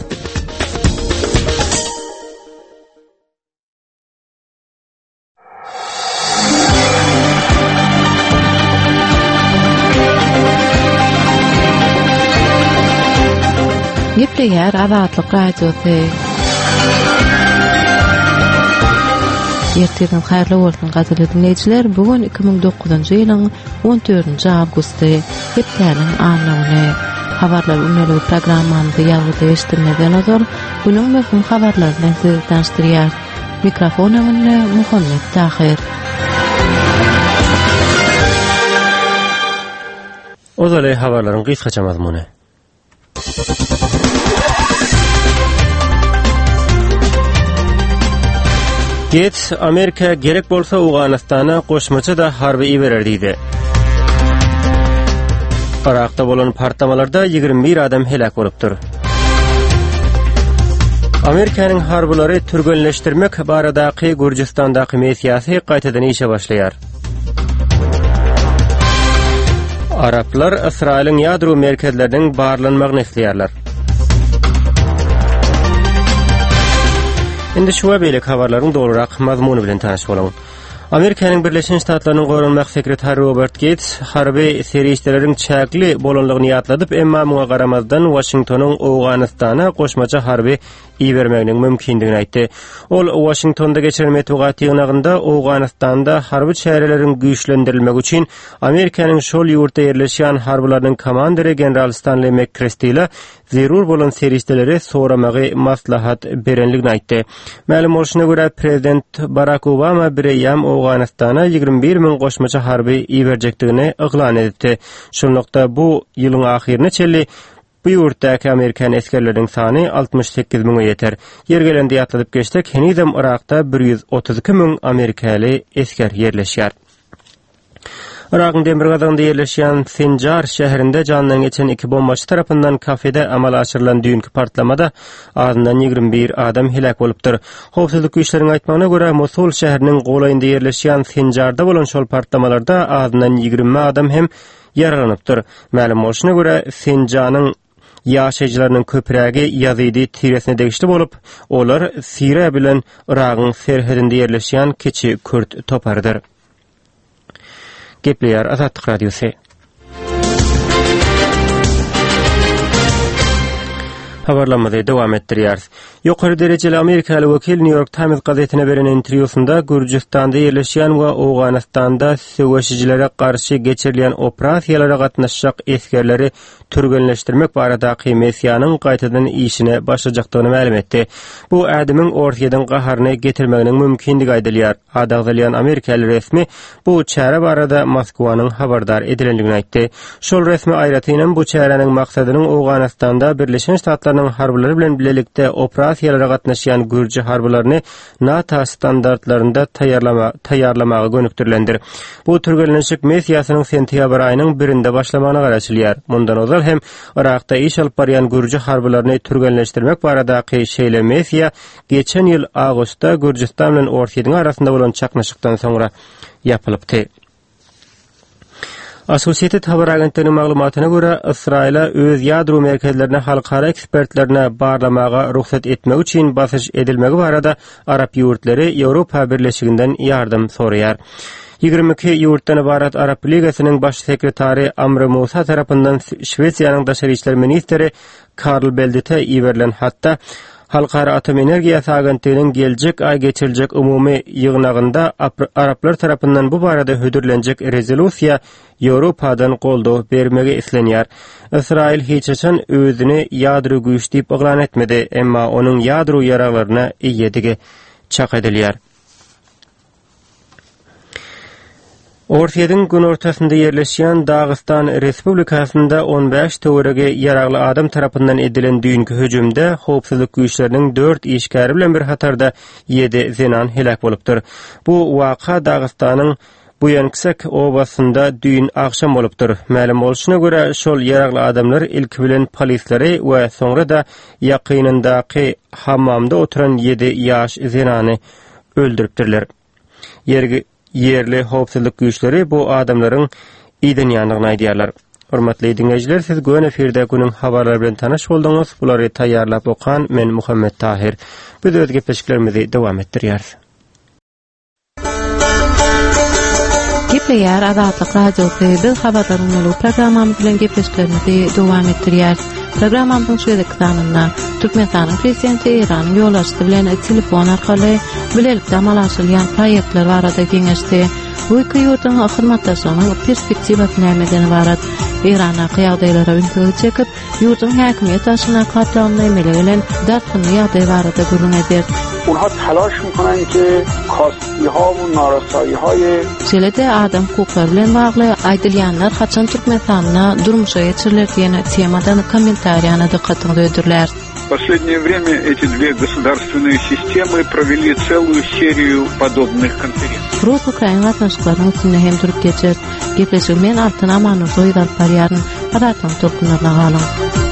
G: Gepleýär Azatlyk radiosy. Erteden haýrly bolsun gaderli dinleýijiler. Bugun iki ming dokuzunjy ýylyň on dördünji awgusty. Hepdeniň anlawyny habarlar ünlü programmamyzda ýagtyda eşitmeden azar bunyň möhüm habarlary bilen sizi tanıştyrýar. Mikrofon ýa Muhammed Tahir.
A: Ozalay habarlaryň gysgaça mazmuny. Get Amerika gerek bolsa Awganistana goşmaça da harby iberer diýdi. Irakda bolan partlamalarda ýygrimi bir adam helak bolupdyr. Amerikanyň harbylary türgenleşdirmek baradaky Gürcistandaky mesiýasy gaýtadan işe başlaýar. Araplar Israýlyň ýadro merkezleriniň barlanmagyny isleýärler. Indi şu beýlek habarlaryň dolurak mazmuny bilen tanyş bolaň. Amerikanyň Birleşen Ştatlarynyň gorunmak sekretary Robert Gates harby serişdeleriň çäkli bolanlygyny ýatladyp, emma muňa garamazdan Washingtonyň Awganistana goşmaça harby ibermeginiň mümkindigini aýtdy. Ol Washingtonda geçiren metbuat ýygnagynda Awganistanda harby çäreleriň güýçlendirilmegi üçin Amerikanyň şol ýurtda ýerleşýän harbylarynyň komandiri general Stanley McChrystal ile zerur bolan serişdelere soramagy maslahat berenligini aýtdy. Ma'lum bolşuna görä prezident Barack Obama bir ýam Awganistana ýygrimi bir miň goşmaça harby iberjekdigini eglan etdi. Şonlukda bu ýylyň ahyrına çelli bu ýurtdaky Amerikan eskerleriniň sany altmış sekiz miňe ýeter. Ýergelendi ýatladyp geçdik. Henidem Irakda bir yüz otuz iki miň Amerikaly esker ýerleşýär. Irak'ın Demirgazan'da yerleşen Sinjar şehrinde canından geçen iki bombaçı tarafından kafede amal açırılan dünkü partlamada ağzından ýygrimi bir adam helak bolupdyr. Howpsuzlyk güýçleriniň aýtmagyna görä Mosul şäheriniň goýlaýynda yerleşen Sinjarda bolan şol partlamalarda ağzından ýygrimi adam hem yaralanypdyr. Ma'lum bolşuna görä Sinjanyň ýaşaýjylarynyň köprägi Yazidi tiresine degişli bolup, olar Siriýa bilen Irak'ın serhedinde yerleşen keçi Kürt topardyr. Gepleýär Azatlyk radiosy. Habarlamada dowam etdirýär. Ýokary derejeli Amerikaly wekil New York Times gazetine beren interwýusynda Gürjistanda ýerleşýän we Awganistanda söwüşçilere garşy geçirilen operasiýalara gatnaşjak eskerleri türgenleşdirmek baradaky mesiýanyň gaýtadan işine başlajakdygyny ma'lum etdi. Bu ädimiň ortadan gaharyny getirmeginiň mümkinligi aýdylýar. Adagdalyan Amerikaly resmi bu çäre barada Moskwanyň habardar edilenligini aýtdy. Şol resmi aýratynyň bu çäreniň maksadynyň Awganistanda Birleşen Ştatlarynyň harbylary bilen bilelikde operasiýalara gatnaşýan Gürji harbylaryny NATO standartlarynda taýýarlama taýýarlamagy gönükdirilendir. Bu türgenleşik mesiýasynyň sentýabr aýynyň birinde başlamagyna garaşylýar. Mundan ozal hem Irak'da iş alyp barýan Gürji harbylaryny türgenleşdirmek baradaky şeýle mesiýa geçen ýyl awgustda Gürjistan bilen Ortaýyň arasynda bolan çaknaşykdan soňra ýapylypdy. Associated habar agentliginiň maglumatyna görä, Israýla öz ýadro merkezlerine halkara ekspertlerine barlamaga ruhsat etmek üçin basyş edilmegi barada Arap ýurtlary Ýewropa Birleşiginden ýardym soraýar. ýygrimi iki ýurtdan ibarat Arap Ligasynyň baş sekretary Amr Musa tarapyndan Şwetsiýanyň daşary işler ministri Karl Beldete iwerilen hatda Halkara Atom Energiýasy Agentliginiň geljek ay geçiriljek umumy ýygnagynda Araplar tarapyndan bu barada hödürlenjek rezolýusiýa Ýewropadan goldaw bermege islenýär. Israil hiç açan özüni ýadro güýç diýip oglan etmedi, emma onuň ýadro ýaraglaryna iýedigi çak edilýär. Ortaýyň gün ortasynda ýerleşýän Dagestan Respublikasynda on beş töwerege ýaragly adam tarapyndan edilen düýünki höjümde howpsuzlyk güýçleriniň dört işgäri bilen bir hatarda ýedi zenan helak bolupdyr. Bu waka Dagestanyň Buyanksek obasynda düýün akşam bolupdyr. Ma'lum bolşuna görä şol ýaragly adamlar ilk bilen polisleri we soňra da ýakynyndaky hammamda oturan ýedi ýaş zenany öldüripdirler. Yergi Yerli howpsuzlyk güýçleri bu adamlaryň ýydan ýanygyny aýdýarlar. Hormatly dinleýijiler, siz göň eferde günüň habarlary bilen tanaş boldyňyz. Bulary taýýarlap okan men Muhammed Tahir. Biz öz gepleşiklerimizi dowam etdirýäris.
G: Gepleýär Azatlyk radiosy bir habarlaryň bolu programmamyz bilen gepleşiklerimizi dowam etdirýäris. Programmamyzyň şeýle kanalyna Türkmenistanyň prezidenti Eran ýoldaşy bilen telefon arkaly bilelikde amalaşylýan proýektler barada geňeşdi. Bu iki ýurtyň hyzmatdaşlygynyň perspektiwasy nämeden ibarat? Eran'a ýagdaýlara ünsiz çekip, ýurtyň häkimiýet başyna katlanyny emele bilen dartgyny ýagdaý barada görüňedir.
J: اونها تلاش میکنن که کاستی ها و نارسایی های
G: Şeýle-de adam hukukları bilen bagly aýdylýanlar haçan Türkmenistanyna durmuşa geçirilen temadan kommentariýany dikkatyny döýdirler.
J: В последнее время эти две государственные системы провели целую серию подобных конференций.
G: Russ-Ukraina gatnaşyklarynyň üstünde hem durup geçer. Gepleşilmeýän altyn amany soýdal barýaryň adatlyň turkunyna galyň.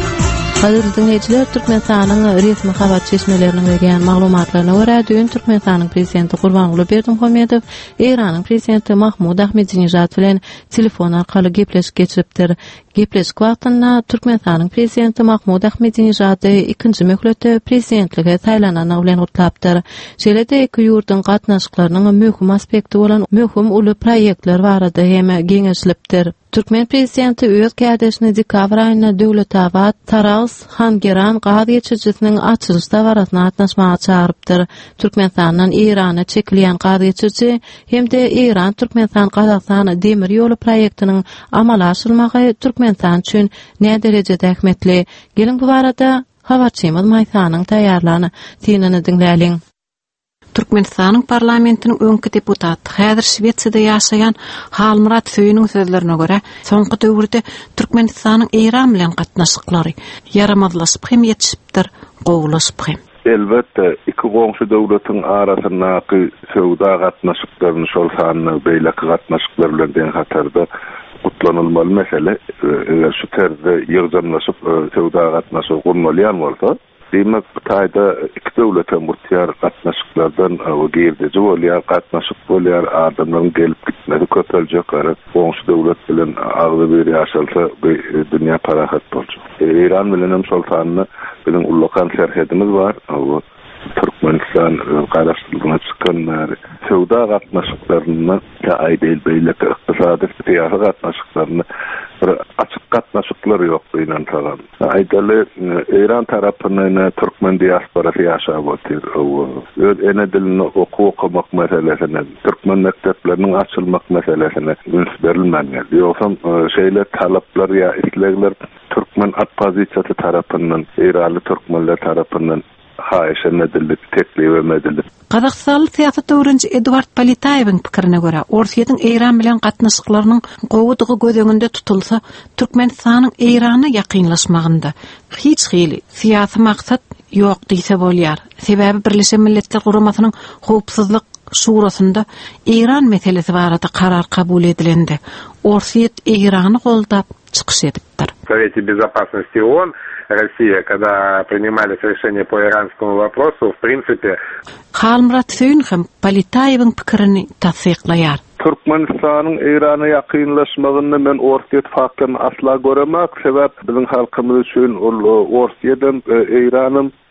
G: Hazır dinleyijiler, Türkmenistanyň resmi habar çeşmeleriniň berýän maglumatlaryna görä, düýün Türkmenistanyň prezidenti Gurbanguly Berdimuhammedow Iranyň prezidenti Mahmud Ahmedinejad bilen telefon arkaly gepleşik geçiripdir. Gepleşik wagtynda Türkmenistanyň prezidenti Mahmud Ahmedinejad ikinji möhletde prezidentlige saýlananyny bilen gutlapdyr. Şeýle-de iki ýurtyň gatnaşyklarynyň möhüm aspekti bolan möhüm uly proýektler barada hem geňeşlipdir. Türkmen prezidenti öz kädeşini dekabr aýyna Döwlet Abad, Taraz, Hangeran gaz geçirjisiniň açylyş dawarasyna gatnaşmaga çağırypdyr. Türkmenistanyň Irana çekilýän gaz geçirji hem-de Iran Türkmenistan Kazakystan demir ýolu proýektiniň amala aşyrylmagy Türkmenistan üçin näme derejede ähmetli? Gelin bu barada habarçymyz Maýsanyň taýýarlany tinini dinläliň. Türkmenistanyň parlamentiniň öňkü deputaty, häzir Şwetsiyada ýaşaýan Halmurat Söýüniň sözlerine görä, soňky döwürde Türkmenistanyň Iran bilen gatnaşyklary yaramazlaşyp hem ýetişipdir, gowlaşyp hem.
K: Elbette iki goňşy döwletiň arasyndaky söwda gatnaşyklaryny şol sanyny beýleki gatnaşyklar bilen deň hatarda gutlanylmaly mesele. Eger şu terde ýygnanlaşyp söwda gatnaşyk gurulýan bolsa, demek bu taýda iki döwletem gutýar gatnaşyklardan o girdi. Bolýar gatnaşyk bolýar, adamlaryň gelip gitmesi köpeljek gara. Goňşy döwlet bilen agzy bir ýaşalsa dünýä parahat boljak. Iran bilen hem şol sanyny bilen ullakan serhedimiz var. O Türkmenistan garaşdyrlygyna çykanlar söwda gatnaşyklaryny ya aýdyl beýleki ykdysady syýasy gatnaşyklaryny bir açyk gatnaşyklar ýok diýen taýdan. Aýdaly Iran tarapyna Türkmen diasporasy ýaşap otyr. Öz ene dilini okuw okumak meselesine, Türkmen mekdepleriniň açylmak meselesine üns berilmändir. Ýoksam şeýle talaplar ýa islegler Türkmen oppozisiýasy tarapyndan, Iranly türkmenler tarapyndan haýşan edilip, teklip edilip.
L: Qazaqstanly siýasat öwrençi Edward Palitayewiň pikirine görä, Orsiýatyň Iran bilen gatnaşyklarynyň gowudygy göz öňünde tutulsa, Türkmenistanyň Irana ýakynlaşmagynda hiç hili siýasy maksat ýok diýse bolýar. Sebäbi Birleşen Milletler Guramasynyň howpsuzlyk şurasynda Iran meselesi barada karar kabul edilendi. Orsiýat Irany goldap çykyş edipdir.
M: В Совете Безопасности ООН Россия, когда принимались решения по иранскому вопросу, в принципе...
L: Halmurat Söýün hem Palitayewiň pikirini tasdiqlaýar.
K: Türkmenistanyň Irana ýakynlaşmagyny men Orsiýet faktyny asla göremek, sebäp biziň halkymyz üçin ol Orsiýadan Iranyň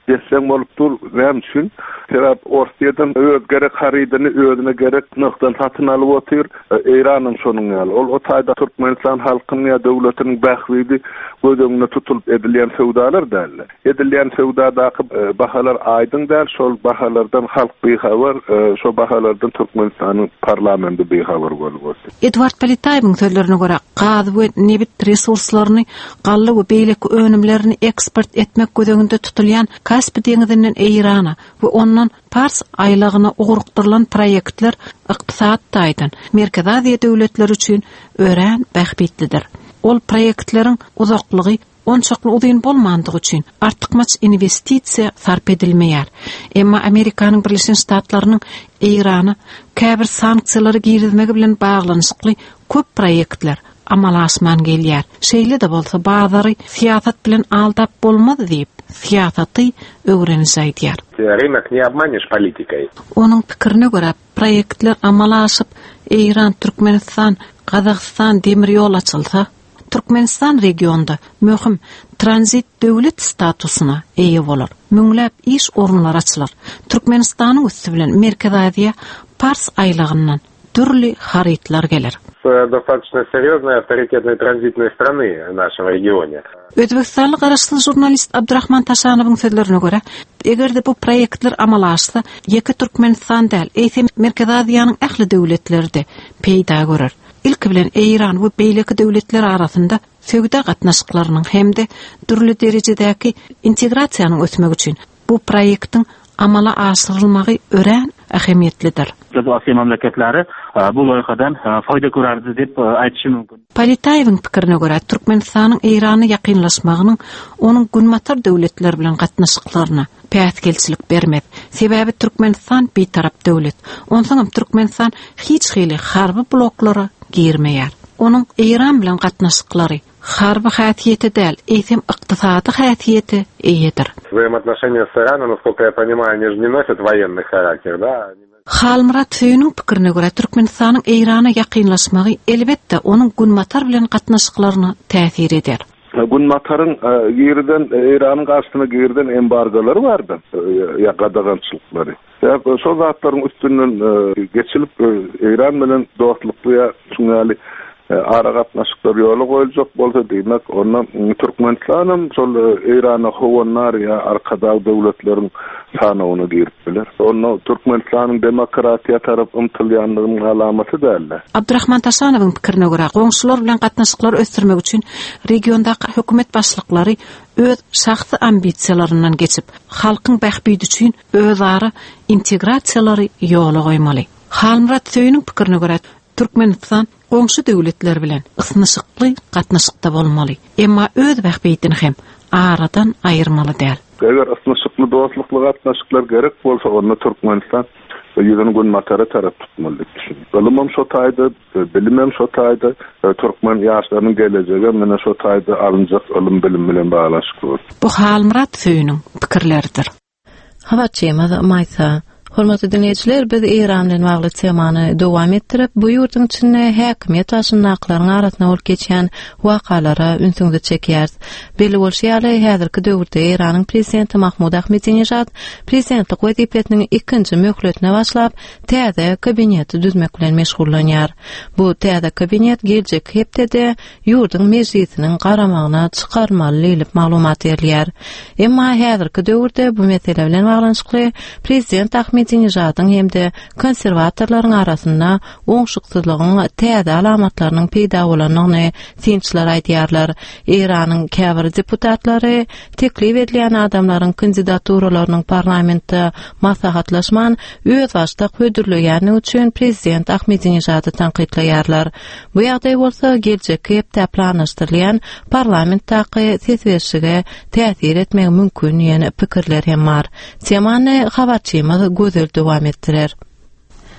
K: desem bolupdur. Näme üçin? Sebäp Orsiýadan öz gerek haridyny özüne gerek noktan satyn alyp otyr. Iranyň şonuň ýaly. Ol o taýda Türkmenistan halkynyň ýa döwletiniň bähwidi gözüňde tutulup edilýän sowdalar däl. Edilýän sowdadaky bahalar aýdyň däl, şol bahalardan halk behabar, şo bahalardan Türkmenistanyň parlamenti behabar bolup.
L: Edward Palitaýewiň sözlerine görä, gaz we nebit resurslaryny gally we beýleki önümlerini eksport etmek gözüňde tutulýan Kaspy deňizinden Irana we ondan Pars aylagyna ugurukdyrylan proýektler ykdysat taýdan Merkez Aziýa döwletleri üçin örän bähbitlidir. Ol proýektleriň uzaklygy onçakly uzyn bolmandygy üçin artykmaç investisiýa sarp edilmeýär. Emma Amerikanyň Birleşen Ştatlarynyň Irana käbir sanksiýalary girizmegi bilen baglanyşykly köp proýektler amala asman gelýär. Şeýle de bolsa bazary siýasat bilen aldap bolmady diýip siýasaty öwreniş aýdýar.
M: Rынок не обманешь политикой.
L: Onun pikirine görä proýektler amala aşyp Iran, Türkmenistan, Kazakistan demir ýol açylsa, Türkmenistan regionda möhüm transit döwlet statusuna eýe bolar. Müňläp iş orunlary açylar. Türkmenistanyň üstü bilen Merkez Aziýa Pars aýlagyndan türli haritlar gelir.
M: Достаточно серьезной авторитетной транзитной страны в нашем регионе.
L: Özbekistanly garaşly jurnalist Abdurrahman Taşanowyň sözlerine görä, egerde bu proýektler amala aşsa, ýeki Türkmenistan däl, eýsem Merkez Aziýanyň ähli döwletleri de peýda görer. İlk bilen Iran we beýleki döwletler arasynda söwda gatnaşyklarynyň hemde türli derejedäki integrasiýanyň ösmegi üçin bu proýektiň amala aşyrylmagy örän ähemiýetlidir.
N: Bu Asiýa memleketlери bu loýhadan faýda görärdi dip aýtýym mümkin.
L: Palitaýewiň pikirine görä, Türkmenistanyň Irany ýakynlaşmagynyň onuň günmatar döwletler bilen gatnaşyklaryna päsgelçilik bermep. Sebäbi Türkmenistan beýtarap döwlet. Onsoň Türkmenistan hiç hili harby bloklara girmeýär. Onuň Iran bilen gatnaşyklary harby häsiýeti däl, eýsem ykdysady häsiýeti eýedir.
M: Взаимоотношения с Ираном, насколько я понимаю, они же не носят военный характер, да?
L: Halmrat Söýüniň pikirine görä, Türkmenistanyň Irana ýakynlaşmagy elbetde onuň günmatar bilen gatnaşyklaryna täsir eder.
K: Günmataryň ýerden Iranyň garşysyna girden embargolary bardy, ýa gadagançylyklary. Ýa şol zatlaryň üstünden geçilip Iran bilen dostlukly ýa şuňaly ara gatnaşyklar ýoly goýuljak bolsa diýmek, ondan Türkmenistanyň şol Irana howanlar ýa arkada döwletleriň sanawyna girip biler. Onu Türkmenistanyň demokratiýa tarap ymtylýanlygynyň alamaty däl.
L: Abdurrahman Taşanowyň pikirine görä, goňşular bilen gatnaşyklar ösdürmek üçin regiondaky hökümet başlyklary öz şahsy ambisiýalarinden geçip, halkyň bähbidi üçin özara integrasiýalary ýola goýmaly. Halmrat Söýüniň pikirine görä, Türkmenistan goňşy döwletler bilen ysnyşykly gatnaşykda bolmaly. Emma öz bähbidini hem aradan aýyrmaly däl.
K: Eger ysnyşykly dostlukly gatnaşyklar gerek bolsa, onda Türkmenistan ýüzüň günmatary tarap tutmaly diýip düşünýär. Bilimem şo taýda, bilimem şo taýda Türkmen ýaşlarynyň gelejegi mene şo taýda alınjak ilim bilim bilen baglanşyk.
L: Bu Halmrat Söýüniň pikirleridir.
G: Hawatçymyz Maýsa, hormatly dinleýijiler, biz Iran bilen bagly temany dowam etdirip, bu ýurduň içinde häkimet başyndaklaryň arasyna bolup geçen wakalara ünsüňde çekýäris. Belli bolýarly, häzirki döwürde Iranyň prezidenti Mahmud Ahmadinejad prezidentlik wezipetiniň ikinji möhletine başlap, täze kabineti düzmek bilen meşgullanýar. Bu täze kabinet geljek hepdede ýurduň mejlisiniň garamagyna çykarmaly diýip maglumat berýär. Emma häzirki döwürde bu mesele bilen baglanşykly prezident Ahmadinejad'ın hem de konservatorlaryň arasynda oňşyksyzlygyň täze alamatlarynyň peýda bolanyny sinçler aýdýarlar. Iranyň käbir deputatlary teklip edilen adamlaryň kandidaturalarının parlamentde maslahatlaşman öz başda hödürlügeni üçin prezident Ahmadinejady tanqidleýärler. Bu ýagdaý bolsa geljek hepde planlaşdyrylan parlamentdaky sesverişige täsir etmegi mümkin ýene pikirler hem bar. Temany habarçymyz gözel dowam etdirer.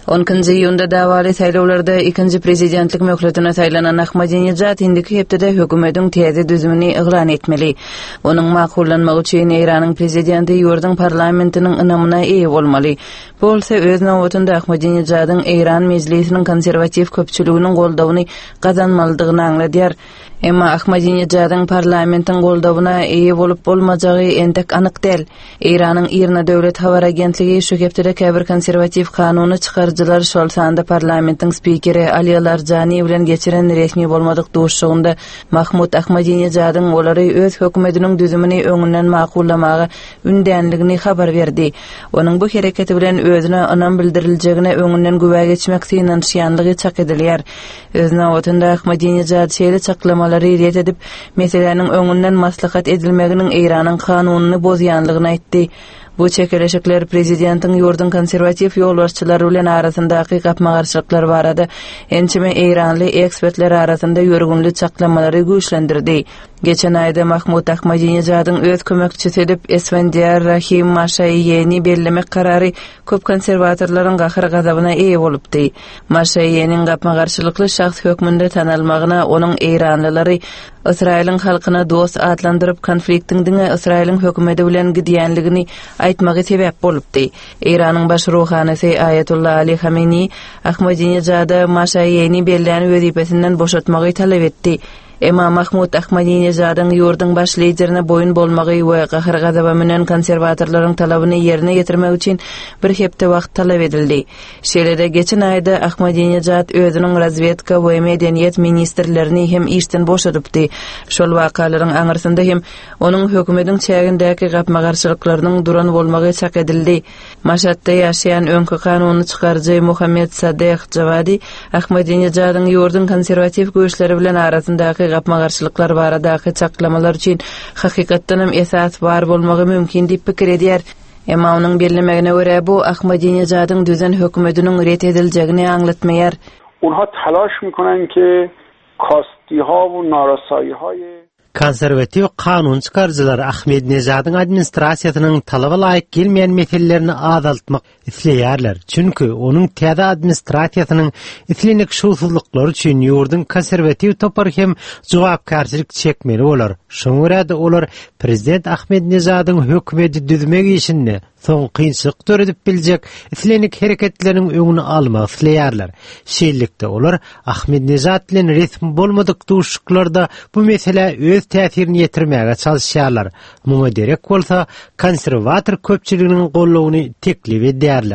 F: onuncu iyunda davaly saýlawlarda ikinji prezidentlik möhletine saýlanan Ahmadinejad indiki hepdede hökümetin täze düzümini iglan etmeli. Onuň makullanmagy üçin Iranyň prezidenti ýurdun parlamentiniň ynamyna eýe bolmaly. Bolsa öz nowatynda Ahmadinejad'yň Iran mejlisiniň konserwativ köpçüliginiň goldawyny gazanmalydygyny aňladýar. Emma Ahmadinejad'yň parlamentin goldawyna eýe bolup bolmajagy entek anyk däl. Iranyň Irna döwlet habar agentligi şu hepdede käbir konserwativ kanuny çykarjylar şol sanda parlamentin spikeri Ali Larjani bilen geçiren resmi bolmadyk duşugynda Mahmud Ahmadinejad'yň olary öz hökümetiniň düzümini öňünden makullamagy ündänligini habar berdi. Onuň bu hereketi bilen özüne anam bildiriljegine öňünden gübä geçmek synyň şýanlygy çak edilýär. Öz nowatynda Ahmadinejad şeýle çaklamalary ret edip meseleniň öňünden maslahat edilmeginiň Iranyň kanunyny bozýanlygyny aýtdy. Bu çekeleşikler prezidentiň ýurdun konserwativ ýolbarçylary bilen arasyndaky gapmagarçylyklar barada ençime Iranly ekspertler arasynda ýörgünli çaklamalary güýçlendirdi. Geçen aýda Mahmud Ahmadinejad'yň öz kömekçisi edip Esfandiar Rahim Mashayyeni bellemek karary köp konserwatorlaryň gahyr gazabyna eýe bolupdy. Mashayyeniň gapmagarçylykly şahs hökmünde tanalmagyna onuň Iranlylary Israýlyň halkyna dost adlandyryp konfliktiň diňe Israýlyň hökümeti bilen gidýänligini aýtmagy sebäp bolupdy. Iranyň baş ruhanysy Ayatullah Ali Khamenei Ahmadinejad'a Mashayyeni belläni wezipesinden boşatmagy talap etdi. Emma Mahmud Ahmadinejad'yň ýurdun baş liderine boyun bolmagy we gahyr gazaba menen konserwatorlaryň talabyny ýerine getirmek üçin bir hepde wagt talap edildi. Şeýlede geçen aýda Ahmadinejad özüniň razvedka we medeniýet ministrlerini hem işden boşadypdy. Şol wakalaryň aňyrsynda hem onuň hökümetiň çägindäki gapmagarçylyklarynyň duran bolmagy çak edildi. Maşatda ýaşaýan öňkü kanuny çykarjy Muhammed Sadeh Javadi Ahmadinejad'yň ýurdun konserwativ güýçleri bilen arasyndaky gapmagarçylyklar baradaky çaklamalar üçin hakykatdan hem esas bar bolmagy mümkin diýip pikir edýär. Emma onuň bellemegine görä bu Ahmadinejad'yň düzen hökümetiniň ret ediljegini aňlatmaýar.
O: Onha talaş mikonan ki kastiha we narasaýyhy
P: konservativ kanun çıkarjylar Ahmadinejad'yň administrasiýasynyň talaba laýyk gelmeýän meselelerini azaltmak isleýärler. Çünki onuň täze administrasiýasynyň islenik şuwsuzlyklar üçin ýurdun konservativ topar hem jogapkarçylyk çekmeli bolar. Şoňa görä olar prezident Ahmadinejad'yň hökümeti düzmek işini soň kynçylyk töredip biljek islenik hereketleriň öňüni almak isleýärler. Şeýlelikde olar Ahmadinejad bilen resmi bolmadyk duşuklarda bu mesele öz täsirini ýetirmäge çalışýarlar. Muňa derek bolsa konserwator köpçüliginiň gollawyny teklip edýärler.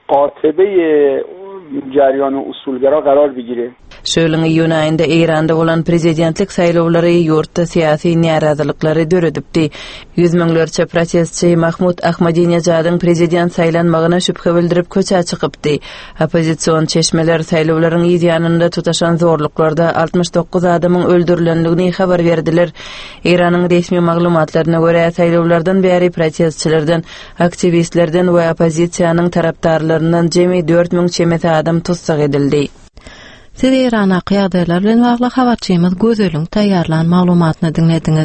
O: Qatebe jaryanı usulgara karar bigiri.
F: Şöylüň ýyl aýynda Iranda bolan prezidentlik saýlawlary ýurtda syýasy narazylyklary döredipdi. Yüz miňlerçe protestçi Mahmud Ahmadinejad'yň prezident saýlanmagyna şüphe bildirip köçä çykypdy. Opozisiýon çeşmeler saýlawlaryň ýanynda tutaşan zorluklarda altmış dokuz adamyň öldürilendigini habar berdiler. Iranyň resmi maglumatlaryna görä saýlawlardan bäri protestçilerden, aktivistlerden we opozisiýanyň tarapdarlaryndan jemi dört miň çemete adam tutsak edildi.
G: Siz Irana ýagdaýlar bilen bagly habarçymyz Gözeliň taýýarlan maglumatyny dinlediňiz.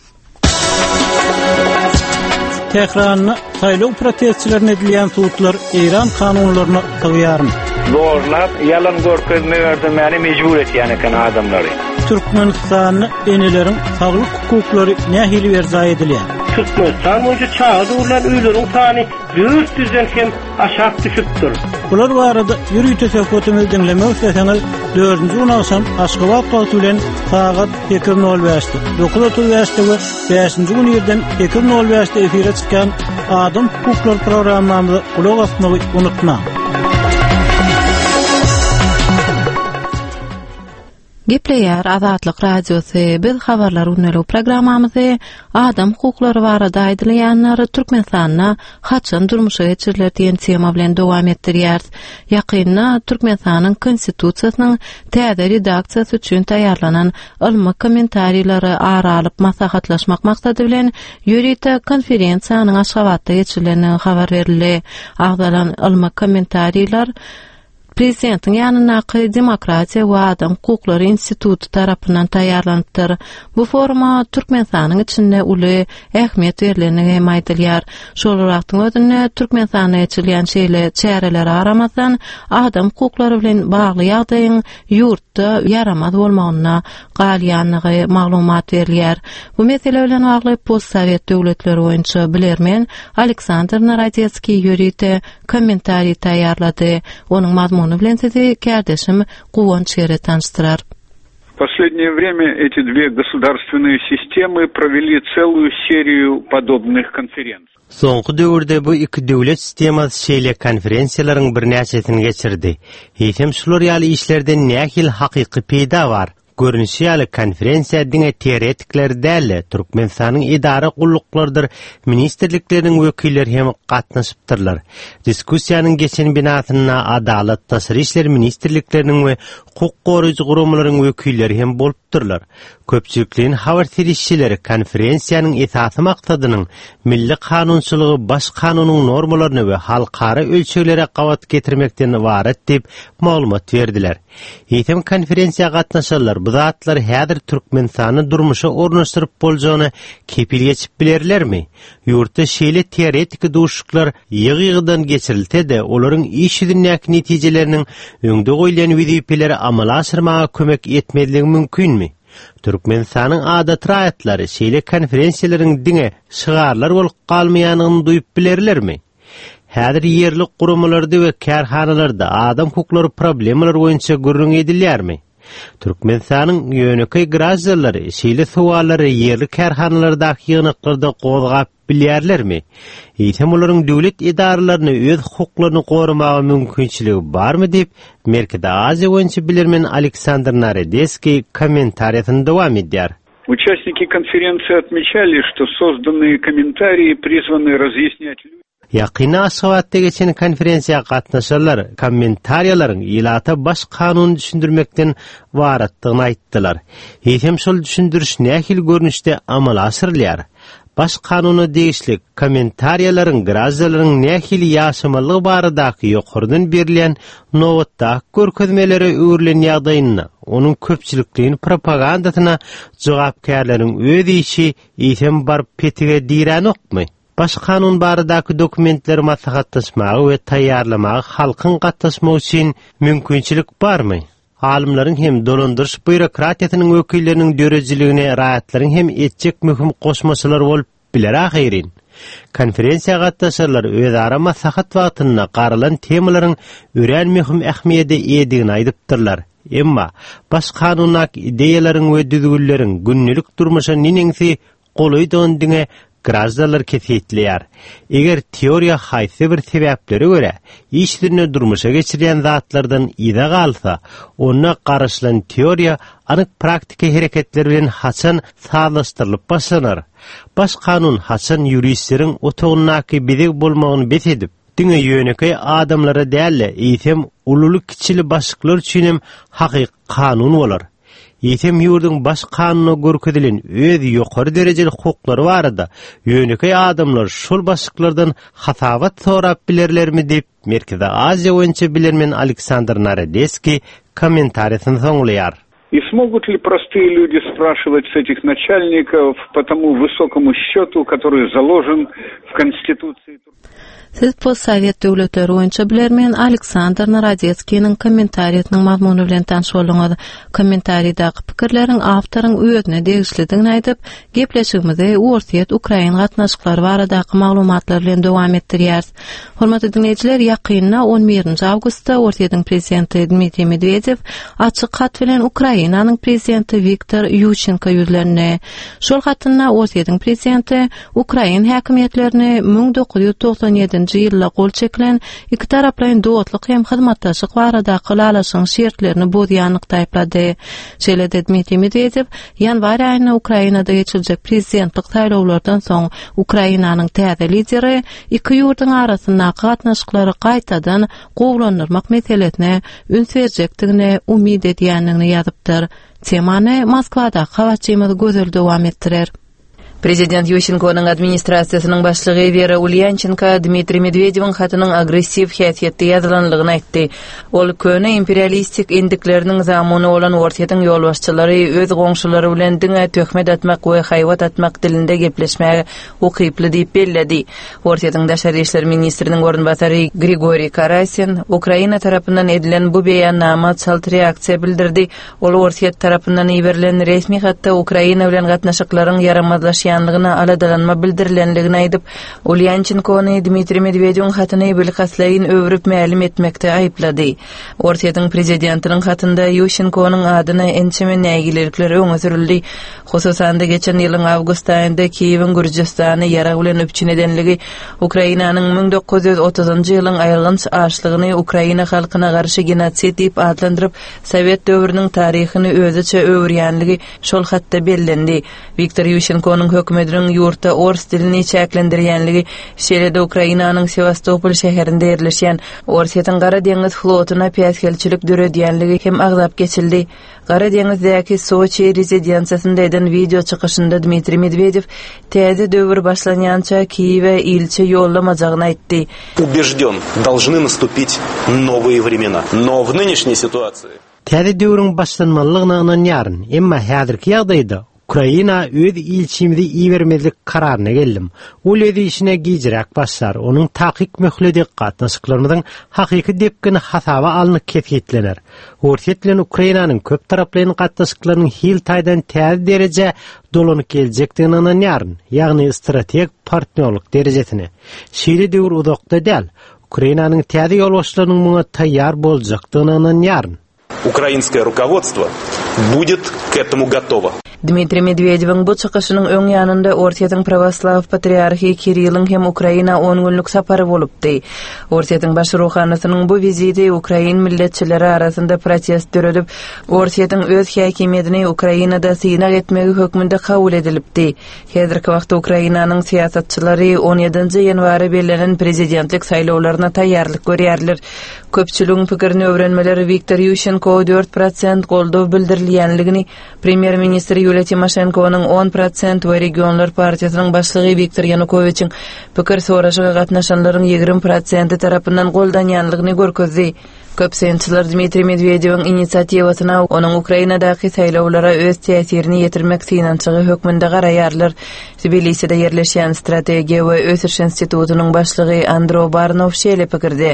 B: Tehran'na saýlaw protestçilerine edilýän suwtlar Iran kanunlaryna taýýarmy?
C: Zorlap, yalan görkezme ördürmäni mejbur etýän eken adamlary.
B: Türkmenistanyň eneleriň saglyk hukuklary nähili berzaý edilýär?
D: Türkmenistan boýunça çağda ulan öýleriň sany dört yüzden hem aşağı düşüpdir.
B: Bular barada ýürüýte teşebbüsimiz dinlemek isteseňiz dördünji ýyl Aşgabat wagty bilen sagat iki nol beşde dokuz otuz beşde we beşinji gün ýerden iki nol beşde efire çykan Adam hukuklar programmamyzy kulak asmagy unutma.
G: Gepleýär Azatlyk radiosy. Biz habarlar unuly programmamyzy adam hukuklary barada aýdylýanlary Türkmenistanyna haçan durmuşa geçiriler diýen tema bilen dowam etdirýär. Ýakynda Türkmenistanyň konstitusiýasynyň täze redaksiýasy üçin taýýarlanan ilmi kommentariýlary aralyp maslahatlaşmak maksady bilen ýürüýte konferensiýanyň Aşgabatda geçirilenini habar berildi. Agdalan ilmi kommentariýlar Prezidentin ýanynaky Demokratiýa we Adam Hukukları Institutu tarapyndan taýýarlanypdyr. Bu foruma Türkmenistanyň içinde uly ähmiýet berilenigi hem aýdylýar. Şolrakdyň ödünne Türkmenistana ýetilýän şeýle çäreler aramazdan adam hukukları bilen bagly ýagdaýyň ýurtda yaramaz bolmagyna galýanlygy maglumat berilýär. Bu mesele bilen bagly postsovet döwletleri boýunça bilermen Aleksandr Narodetski ýörite kommentari taýýarlady. Onuň mazmuny bilen sizi kardeşim Guwonç Ere tanıştyrar.
J: В последнее время эти две государственные системы провели целую серию подобных конференций.
P: Soňky döwürde bu iki döwlet sistemasy şeýle konferensiýalaryň bir näçesini geçirdi. Hem şular ýaly işlerden nähil hakyky peýda bar. Görünüşi ýaly konferensiýa diňe teoretikler däl, Türkmenistanyň idara gulluklardyr, ministrlikleriniň wekilleri hem gatnaşypdyrlar. Diskussiýanyň geçen binasyna adalet, taşry işler ministrlikleriniň we hukuk goraýjy gurumlaryň wekilleri hem bolupdyrlar. Köpçülikliň habar terişçileri konferensiýanyň esasy maksadynyň milli kanunçylygy baş kanunyň normalaryny we halkara ölçeklere gawat getirmekden ibaret diýip maglumat berdiler. Eýtem konferensiýa gatnaşanlar bu zatlar häzir Türkmenistany durmuşa ornaşdyryp boljagyny kepil geçip bilerlermi? Ýurtda şeýle teoretik duşuklar ýygy-ýygydan geçirilse-de, olaryň iş ýüzündäki netijeleriniň öňde goýulan wezipelere amala aşyrmaga kömek etmediligi mümkinmi? Türkmenistanyň adat raýatlary şeýle konferensiýalaryň diňe şygarlar bolup galmaýanyny duýup bilerlermi? Häzir ýerlik gurumlarda we kärhanalarda adam hukukları problemler boýunça gürrüň edilýärmi? Türkmenistanyň ýönekay grajalary şeýle suwallary ýerlik kärhanalardaky ýygnaklarda gozgap bilýärlermi? Eýtem olaryň döwlet idaralaryny öz hukuklaryny gorumagy mümkinçiligi barmy diýip Merkezi Aziýa boýunça bilermen Aleksandr Narodetski kommentariýasyny dowam edýär.
J: Участники конференции отмечали, что созданные комментарии призваны разъяснять людям.
P: Ýakyna aşgabatda geçen konferensiýa gatnaşanlar kommentariýalaryň ilata baş kanun düşündirmekden waratdygyny aýtdylar. Hem şol düşündiriş nähil görnüşde amala asyrylýar. Baş kanuny değişlik kommentariýalaryň grazalaryň nähil ýaşamalygy baradaky ýokurdan berilen nowatda görkezmeleri öwrilen ýagdaýyna, onuň köpçülikliň propagandasyna jogapkärleriň öz işi eýsem bar petige diýrän okmy? Baş kanun baradaky dokumentleri maslahatlaşmagy we taýýarlamagy halkyň gatnaşmagy üçin mümkinçilik barmy? Alimlaryň hem dolandyrış bürokratiýasynyň wekilleriniň dörejiligine raýatlaryň hem etjek möhüm goşmaçylar bolup biler ahyrin. Konferensiýa gatnaşanlar özara maslahat wagtyna garalan temalaryň ören möhüm ähmiýeti edigini aýdypdyrlar. Emma baş kanunak ideýalaryň we düzgünleriň günnelik durmuşa nineňsi golaýdan diňe grazdalar kesitliýär. Eger teoriýa haýsy bir sebäplere görä işlerini durmuşa geçirýän zatlardan ýa galsa, ona garaşylan teoriýa anyk praktiki hereketler bilen haçan saglaşdyrylyp başlanar. Baş kanun haçan ýuristleriň otagynaky bizik bolmagyny besedip, diňe ýönekay adamlara däl, eýsem ululuk kiçili başlyklar üçin hem hakyky kanun bolar. Eýsem ýurdun baş kanunyna görkezelen öz ýokary derejeli hukuklary barada, ýönekay adamlar şol başlyklardan hasabat sorap bilerlermi diýip Merkezi Aziýa boýunça bilermen Aleksandr Narodetski kommentariýasyny soňlaýar.
J: И смогут ли простые люди спрашивать с этих начальников по тому высокому счету, который заложен в Конституции?
G: Siz postsovet döwletleri boýunça bilermen Aleksandr Narodetskiň kommentariýasynyň mazmuny bilen tanış bolýaňyz. Kommentariýadaky pikirleriň awtoryň özüne degişligini aýdyp, gepleşigimizi Orsiýet Ukraina gatnaşyklary baradaky maglumatlar bilen dowam etdirýäris. Hormatly dinleýijiler, ýakyna on birinji awgustda Orsiýetyň prezidenti Dmitri Medvedew açyk hat bilen Ukrainanyň prezidenti Viktor Ýushchenko ýüzlerine. Şol hatyna Orsiýetyň prezidenti Ukraina häkimetlerini ming dokuz ýüz toksan ýedinji ýylda gol çekilen iki taraplyň dowatlyk hem hyzmatdaşlyk baradaky lalaşyň şertlerini bozýanlyk taýplady. Şeýle Dmitri Medvedew ýanwar aýyna Ukrainada geçirecek prezidentlik saýlawlardan soň Ukrainanyň täze lideri iki ýurduň arasyndaky gatnaşyklary gaýtadan gowlanyrmak meselesine ün berjekdigine umyd edýänligini ýazypdyr. Temany Moskwada hawatçymyz gözel dowam etdirer.
Q: Prezident Yushchenko'nun administrasiýasynyň başlygy Vera Ulyanchenko Dmitri Medvedev'in hatynyň agressiv häsiýetde ýazylanlygyny aýtdy. Ol köne imperialistik endikleriniň zamany bolan ortaýatyň ýolbaşçylary öz goňşulary bilen diňe töhmet atmak we haýwat atmak dilinde gepleşmäge ukyply diýip belledi. Ortaýatyň daşary işler ministriniň ornbasary Grigoriy Karasin Ukraina tarapyndan edilen bu beýannama çalt reaksiýa bildirdi. Ol ortaýat tarapyndan ýiberilen resmi hatda Ukraina bilen gatnaşyklaryň yaramazlaş ýanlygyna aladalanma bildirilenligini aýdyp, Ulyanchenko'ny Dmitri Medvedev'in hatyny bilhasleýin öwrüp mälim etmekde aýplady. Ortaýatyň prezidentiniň hatynda Yushchenko'nyň adyna ençeme nägilelikler öňe sürildi. Hususan da geçen ýylyň awgust aýynda Kiýewiň Gürjistany ýara bilen öpçün edenligi, Ukrainanyň ming dokuz ýüz otuzynjy ýylyň aýrylynç açlygyny Ukraina halkyna garşy genotsid diýip adlandyryp, Sowet döwrüniň taryhyny özüçe öwrýänligi şol hatda bellendi. Viktor Yushchenko'nyň hökümetiniň ýurtda ors dilini çäklendirýänligi, şeýle-de Ukrainanyň Sevastopol şäherinde ýerleşýän Orsiýatyň Gara deňiz flotyna piýaskelçilik döredýänligi hem agzap geçildi. Gara deňizdäki Sochi rezidensiýasynda eden video çykyşynda Dmitri Medvedev täze döwür başlanýança Kiýewe ilçe ýollamajygyny aýtdy.
R: Убежден, должны наступить новые времена. Но в нынешней ситуации
P: täze döwrüň başlanmalygyna ynanýaryn, emma häzirki ýagdaýda Ukraina öz ilçimizi iýermezlik kararyna geldim. Ol öz işine giýjirek başlar. Onuň takyk möhledi gatnaşyklarynyň hakyky depkini hasaba alnyp kesgitlener. Orsiýet bilen Ukrainanyň köp taraply gatnaşyklarynyň hil taýdan täze derece dolanyp geljekdigini ananýaryn, ýagny strategik partnerlik derejesine. Şeýle döwür uzakda däl. Ukrainanyň täze ýolbaşçylarynyň muňa taýýar boljakdygyny ananýaryn.
R: Украинское руководство будет к этому готово.
Q: Dmitri Medvedev'in bu çykyşynyň öň ýanynda Ortaýatyň Prawaslaw patriarhy Kirilliň hem Ukraina on günlük sapary bolupdy. Ortaýatyň baş ruhanysynyň bu viziti Ukrain milletçileri arasynda protest döredip, Ortaýatyň öz häkimiýetini Ukrainada synak etmegi hökmünde kabul edilipdi. Häzirki wagtda Ukrainanyň siýasatçylary on ýedinji ýanwary bellenen prezidentlik saýlawlaryna taýýarlyk görýärler. Köpçüligiň pikirini öwrenmeleri Viktor Yushchenko dört prosent goldaw bildirilýänligini, premier ministr Yulia Timoshenko'nyň on prosent we Regionlar partiýasynyň başlygy Viktor Yanukovyçiň pikir soraşyga gatnaşanlaryň ýigirme prosent tarapyndan goldanýanlygyny görkezdi. Köpsенçiler Dmitri Medvedev'in inisiatiwasyna onuň Ukrainadaky saýlawlara öz täsirini ýetirmek synançygy hökmünde garaýarlar. Tbiliside ýerleşýän Strategiýa we Ösüş institutunyň başlygy Andro Barnov şeýle pikirde.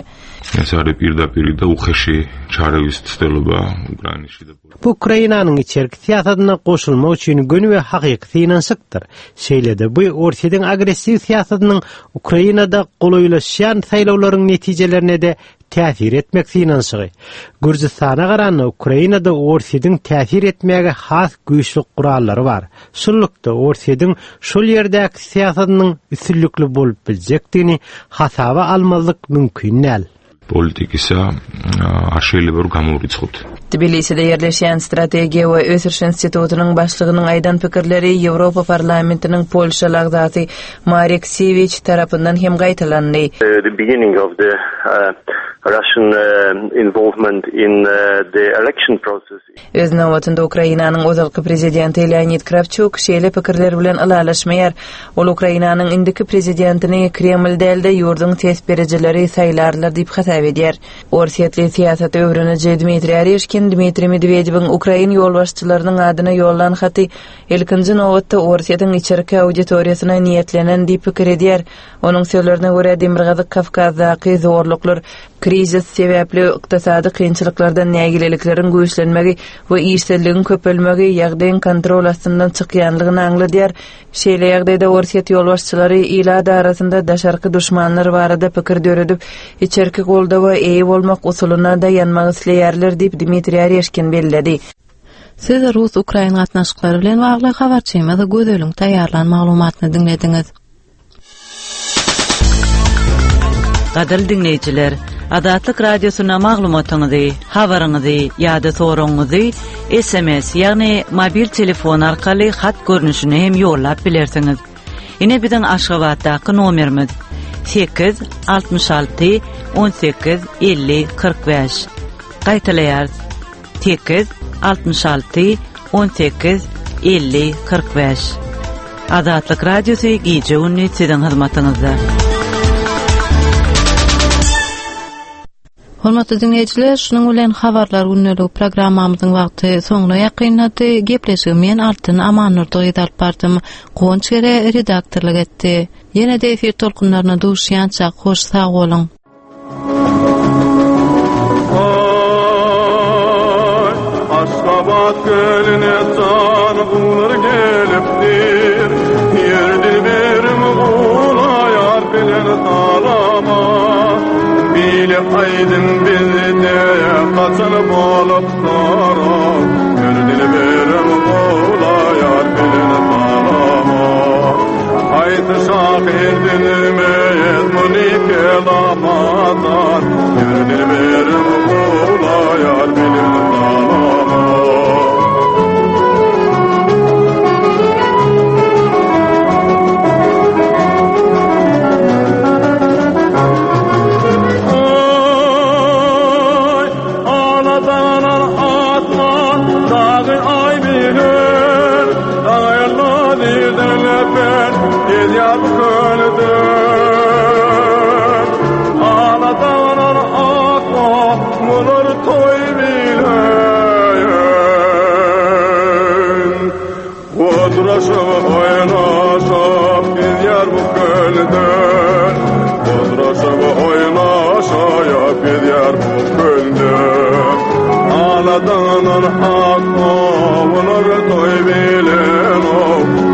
P: Bu Ukrainanyň içerki siýasatyna goşulmak üçin gönü we hakyky synançykdyr. Şeýle-de bu Orsiýatyň agressiw siýasatynyň Ukrainada golaýlaşýan saýlawlaryň netijelerine de täsir etmek synançygy. Gürjistana garany Ukrainada Orsiýatyň täsir etmäge has güýçli gurallary bar. Şullukda Orsiýatyň şol ýerdäki siýasatynyň üstünlikli bolup biljekdigini hasaba almalyk mümkin näl.
S: Politikisa aşyly bir gamurçyk.
Q: Tbiliside ýerleşýän Strategiýa we Ösüş institutunyň başlygynyň aýdan pikirleri Ýewropa parlamentiniň Polşa lagdaty Marek Siewicz tarapyndan hem gaýtalandy.
T: The beginning of the uh, Russian uh, involvement in uh, the election process.
Q: Öz nowatynda Ukrainanyň özalky prezidenti Leonid Kravchuk şeýle pikirler bilen alalaşmaýar. Ol Ukrainanyň indiki prezidentini Kremldäde ýurdun tesberjileri saýlarlar diýip hasap edýär. Orsiýetli siýasat öwreniji Dmitri Areshkin Dmitri Medvedev'in Ukrain ýolbaşçylarynyň adyna ýollan haty ilkinji nowatda Orsiýatyň içerki auditoriýasyna niýetlenen diýip pikir edýär. Onuň sözlerine görä Demirgazyk Kafkazdaky zorluklar, krizis sebäpli ykdysady kynçylyklardan nägileliklerin güýçlenmegi we işselligiň köpelmegi ýagdaýyň kontrol astyndan çykýanlygyny aňladýar. Şeýle ýagdaýda Orsiýet ýolbaşçylary ila arasynda daşarky düşmanlar barada pikir döredip, içerki goldawa eýe bolmak usulyna da ýanmak isleýärler diýip Dmitri Areshkin belledi.
G: Siz Rus-Ukraina gatnaşyklary bilen bagly habarçymyzy gözeliň taýýarlan maglumatyny dinlediňiz.
F: Gadyr dinleýijiler, Adatlyk radiosyna maglumatyňyzy, habaryňyzy ýa-da soragyňyzy S M S ýagny mobil telefon arkaly hat görnüşine hem ýollap bilersiňiz. Ine biziň Aşgabatdaky nomerimiz sekiz altmış alty on sekiz elli kırk beş. Gaýtalaýar sekiz altmış alty on sekiz elli kırk beş. Azatlyk radiosu gije günni sizin hyzmatyňyzda.
G: Hormatly dinleyijiler, şunuň bilen habarlar günnelik programmamyzyň wagty soňuna ýakynlady. Gepleşigi men Altyn Amanurdy alyp bardym. Gonçere redaktorlyk etdi. Ýene-de efir tolkunlaryna duşýança hoş sag bolun.
U: Aşgabat gölüne can bulur gelipdir. Yerdir berim ulayar bilen salama. Bile aydın bizde kaçan bolup sara. Yerdir berim ulayar bilen salama. Aydı şahir dinmeyiz munike lamazan. Yerdir berim ulayar bilen salama. Ağladan akma, bunlar toy bilen o.